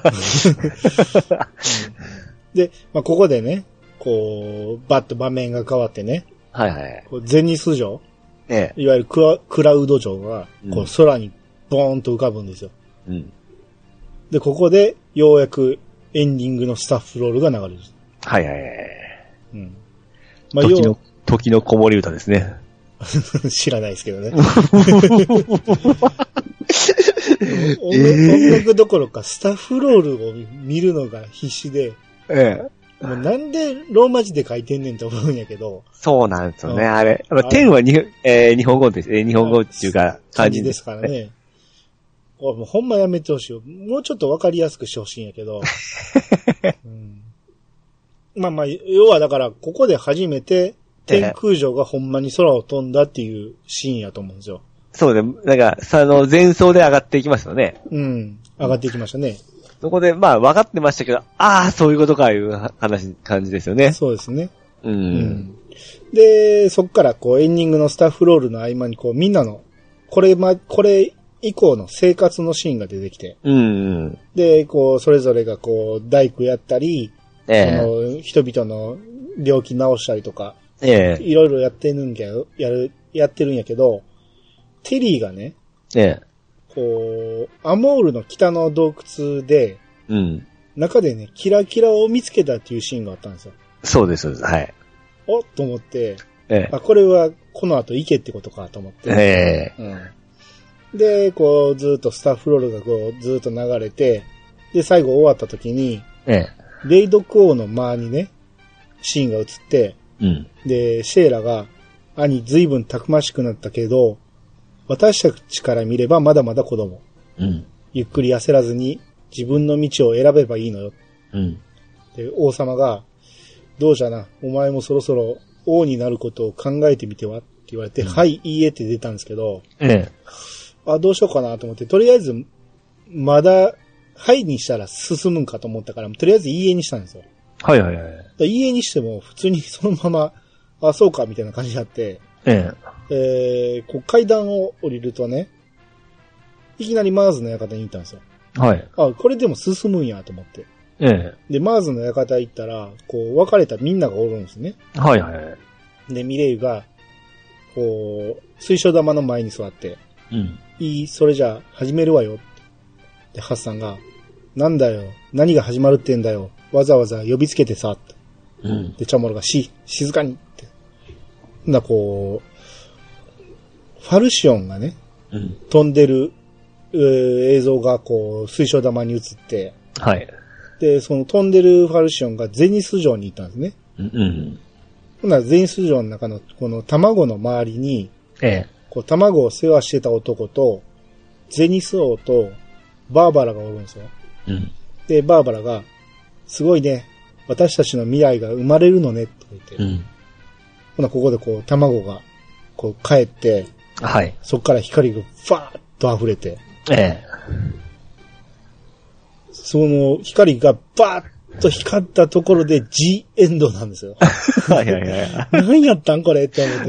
で、まあここでね、こう、バッと場面が変わってね、はいはい。こうゼニス城、ええ、いわゆるクラ、クラウド城が、こう空にボーンと浮かぶんですよ。うん。で、ここで、ようやくエンディングのスタッフロールが流れる。はいはいはい。うん。
まあ、時の、時の子守歌ですね。
知らないですけどね。音, 音楽どころかスタッフロールを見るのが必死で、ええ、もうなんでローマ字で書いてんねんと思うんやけど。
そうなんですよね、あれ。天はに、えー、日本語ですね。日本語っていうか
感じですからね。もうほんまやめてほしいよ。もうちょっとわかりやすくしてほしいんやけど。うん、まあまあ、要はだから、ここで初めて天空城がほんまに空を飛んだっていうシーンやと思うんですよ。
そうね。なんか、その前奏で上がっていきますよね。
うん。上がっていきましたね。
そこで、まあ、分かってましたけど、ああ、そういうことか、いう話、感じですよね。
そうですね。うん。うん、で、そっから、こう、エンディングのスタッフロールの合間に、こう、みんなの、これ、ま、これ以降の生活のシーンが出てきて。うん、うん。で、こう、それぞれが、こう、大工やったり、ええ、その、人々の病気治したりとか、ええ、いろいろやってるんや、やる、やってるんやけど、テリーがね、ええ、こう、アモールの北の洞窟で、うん。中でね、キラキラを見つけたっていうシーンがあったんですよ。
そうです、そうです。はい。
おっと思って、ええ、あ、これはこの後行けってことかと思って。ええ、うん。で、こう、ずっとスタッフロールがこう、ずっと流れて、で、最後終わった時に、ええ、レイドクオーの間にね、シーンが映って、うん。で、シェーラが、兄随分たくましくなったけど、私たちから見ればまだまだ子供。うん。ゆっくり焦らずに自分の道を選べばいいのよ。うん。で、王様が、どうじゃな、お前もそろそろ王になることを考えてみてはって言われて、うん、はい、いいえって出たんですけど、ええ。あ、どうしようかなと思って、とりあえず、まだ、はいにしたら進むんかと思ったから、とりあえずいいえにしたんですよ。はいはいはい。いいえにしても、普通にそのまま、あ、そうか、みたいな感じになって、ええ。えー、こう階段を降りるとね、いきなりマーズの館に行ったんですよ。はい。あ、これでも進むんやと思って。ええ。で、マーズの館行ったら、こう、別れたみんながおるんですね。はいはい。で、ミレイが、こう、水晶玉の前に座って、うん。いい、それじゃあ、始めるわよって。で、ハッサンが、なんだよ、何が始まるってんだよ、わざわざ呼びつけてさ、って。うん。で、チャモロが、し、静かにって。な、こう、ファルシオンがね、うん、飛んでる、えー、映像がこう、水晶玉に映って、はい。で、その飛んでるファルシオンがゼニス城に行ったんですね。うん。うん、ほんならゼニス城の中のこの卵の周りに、ええ。こう、卵を世話してた男と、ゼニス王とバーバラがおるんですよ。うん。で、バーバラが、すごいね。 私たちの未来が生まれるのね、と言って。うん。ほな、ここでこう、卵が、こう、帰って、
はい。
そっから光がファーッと溢れて。ええ。その、光がバーッと光ったところで G エンドなんですよ。
はいはいはい。
何やったんこれって思って。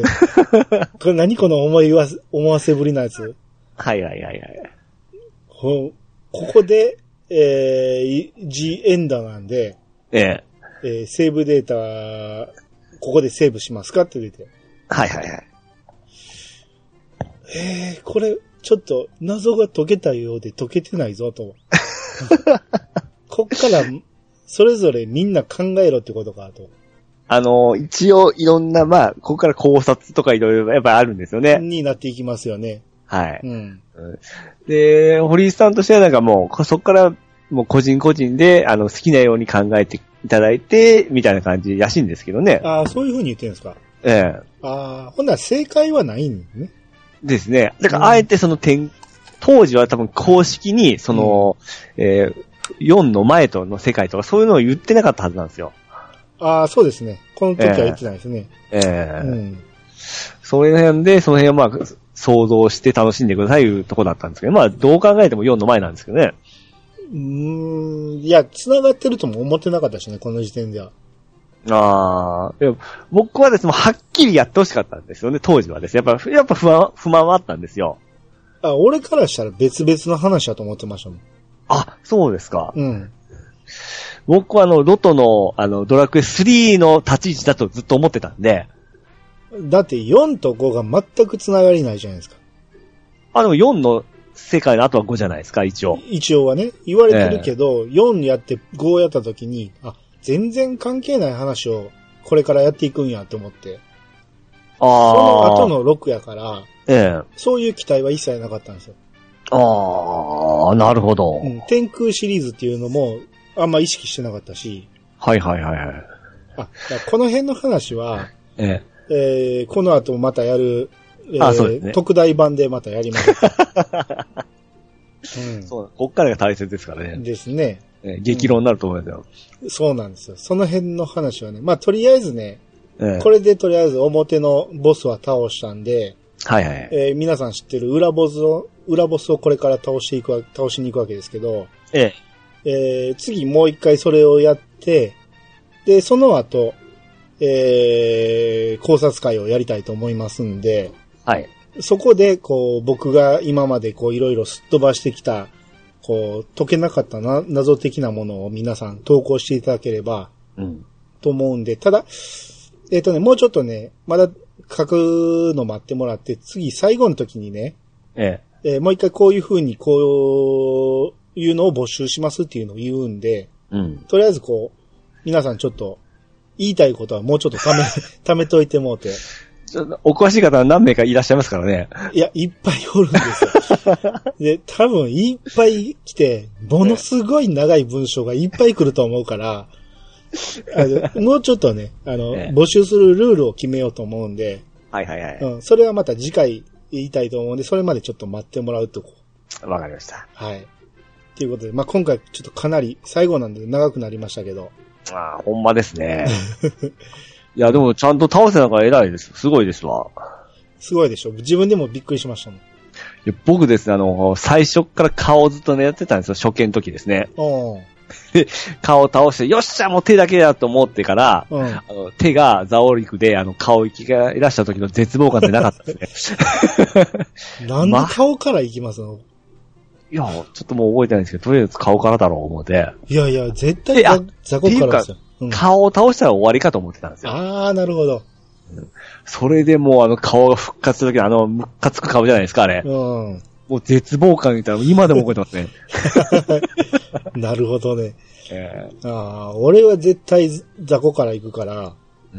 これ何この思いわせ、思わせぶりなやつ。
はいはいはいはい。
ここで、えー、G エンドなんで、
ええ。
えー、セーブデータ、ここでセーブしますかって出て。
はいはいはい。
えー、これ、ちょっと謎が解けたようで解けてないぞと。こっから、それぞれみんな考えろってことかと。
あの、一応いろんな、まあ、ここから考察とかいろいろやっぱあるんですよね。
になっていきますよね。
はい。うん。で、堀井さんとしてはなんかもう、そこからもう個人個人で、あの、好きなように考えていただいて、みたいな感じらしいんですけどね。
ああ、そういう風に言ってるんですか。
ええ。
ああ、ほんなら正解はないんね。
ですね。だからあえてその点、当時は多分公式に、その、うん、えー、よんの前との世界とかそういうのを言ってなかったはずなんですよ。
ああ、そうですね。この時は言ってないですね。
ええー。うん。それ辺で、その辺はまあ、想像して楽しんでくださいいうところだったんですけど、まあ、どう考えてもよんの前なんですけどね。
うーん、いや、繋がってるとも思ってなかったしね、この時点では。
ああ、でも僕はですね、はっきりやってほしかったんですよね、当時はですね。やっぱ、やっぱ不安、不満はあったんですよ。
あ、俺からしたら別々の話だと思ってましたもん。
あ、そうですか。
うん。
僕はあの、ロトの、あの、ドラクエスリーの立ち位置だとずっと思ってたんで。
だってよんとごが全く繋がりないじゃないですか。
あ、でもよんの世界の後はごじゃないですか、一応。
一応はね、言われてるけど、えー、よんやってごやった時に、あ、全然関係ない話をこれからやっていくんやと思って。ああ。その後のろくやから、ええー。そういう期待は一切なかったんですよ。
ああ、なるほど。
うん。天空シリーズっていうのもあんま意識してなかったし。
はいはいはいはい。
あ、この辺の話は、ええー。えー、この後またやる、えー、
あそうですね、
特大版でまたやります。
うん、そう、こっからが大切ですからね。
ですね。
えー、激論になると思いますよ、
うん。そうなんですよ。その辺の話はね、まあとりあえずね、えー、これでとりあえず表のボスは倒したんで、
はいはい。
えー、皆さん知ってる裏ボスを、裏ボスをこれから倒していくわ、倒しに行くわけですけど、えええー、次もう一回それをやって、で、その後、えー、考察会をやりたいと思いますんで、はい。そこで、こう、僕が今までこう、いろいろすっ飛ばしてきた、こう、解けなかったな、謎的なものを皆さん投稿していただければ、うん。と思うんで、ただ、えっとね、もうちょっとね、まだ書くの待ってもらって、次最後の時にね、ええ。えー、もう一回こういう風にこういうのを募集しますっていうのを言うんで、うん。とりあえずこう、皆さんちょっと、言いたいことはもうちょっとため、ためといてもうて。
ちょっとお詳しい方は何名かいらっしゃいますからね。
いや、いっぱいおるんですよ。で、多分いっぱい来て、ものすごい長い文章がいっぱい来ると思うから、あのもうちょっとね、あの、ええ、募集するルールを決めようと思うんで、はいはいはい。うん、それはまた次回言いたいと思うんで、それまでちょっと待ってもらうとこ。
わかりました。
はい。ということで、まあ、今回ちょっとかなり最後なんで長くなりましたけど。
ああ、ほんまですね。いや、でもちゃんと倒せなんか偉いです。すごいですわ。
すごいでしょ。自分でもびっくりしましたもん。い
や僕ですね、あの、最初から顔をずっと狙ってたんですよ、初見の時ですね。で、顔を倒して、よっしゃ、もう手だけだと思ってから、うん、あの手がザオリクで、あの、顔行きがいらした時の絶望感でなかったです
ね。なんで顔から行きますの、ま
いや、ちょっともう覚えてないんですけど、とりあえず顔からだろう思って。
いやいや、絶対ザザコからですよ。
うん、顔を倒したら終わりかと思ってたんですよ。
あー、なるほど。
うん、それでもうあの顔が復活するとき、あの、ムカつく顔じゃないですか、あれ。うん。もう絶望感言ったら今でも覚えてますね。
なるほどね。えー、あー、俺は絶対ザコから行くから、うん、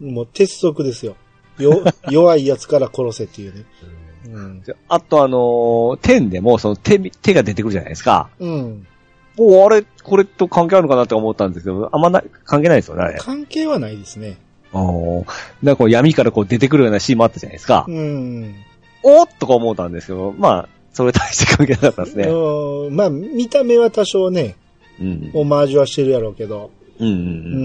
もう鉄則ですよ。よ弱いやつから殺せっていうね。
うん、あとあのー、天でもその手、手が出てくるじゃないですか。うん。おあれ、これと関係あるのかなって思ったんですけど、あんまな、関係ないですよね、あれ。
関係はないですね。
おー。なんかこう闇からこう出てくるようなシーンもあったじゃないですか。うん。おーっとか思ったんですけど、まあ、それ大して関係なかったですね。
うん。まあ、見た目は多少ね、うん。オマージュはしてるやろうけど。
うんうんうん。
うん。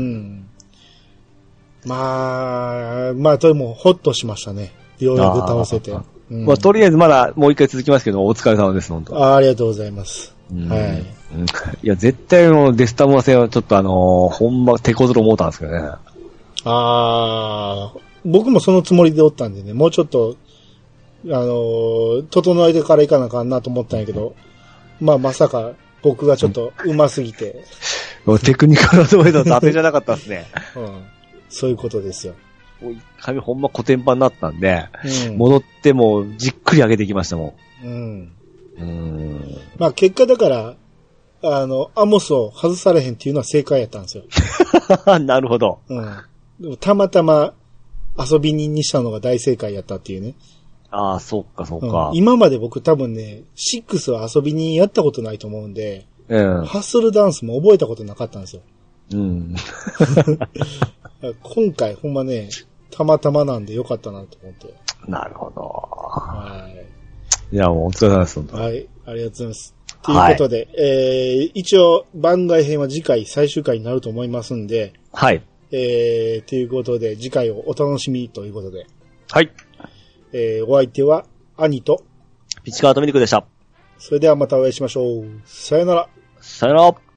まあ、まあ、でも、ほっとしましたね。ようやく倒せて。うん、
まあ、とりあえずまだもう一回続きますけど、お疲れ様です、本当。
あ, ありがとうございます。はい。
うん、いや、絶対のデスタムア戦はちょっとあのー、ほんま手こずろ思ったんですけどね。あ
あ、僕もそのつもりでおったんでね、もうちょっと、あのー、整えてからいかなあかんなと思ったんやけど、まあまさか僕がちょっと上手すぎて。
うん、テクニカルアドバイザーと当てじゃなかったですね。
うん。そういうことですよ。
もう一回目ほんまコテンパンになったんで、うん、戻ってもじっくり上げてきましたもん。うん。
うん。まあ結果だから、あの、アモスを外されへんっていうのは正解やったんですよ。
なるほど。
うん。でもたまたま遊び人にしたのが大正解やったっていうね。
ああ、そうか、そうか、
うん。今まで僕多分ね、シックスは遊び人やったことないと思うんで、うん、ハッスルダンスも覚えたことなかったんですよ。うん。今回ほんまね、たまたまなんでよかったなと思って。
なるほど。はい。いや、もうお疲れ様です。
はい、ありがとうございます。ということで、はい、えー、一応番外編は次回最終回になると思いますんで、
はい。
えー、ということで次回をお楽しみということで。
はい。
えー、お相手は兄と
ピチカートミルクでした。
それではまたお会いしましょう。さよなら。
さよなら。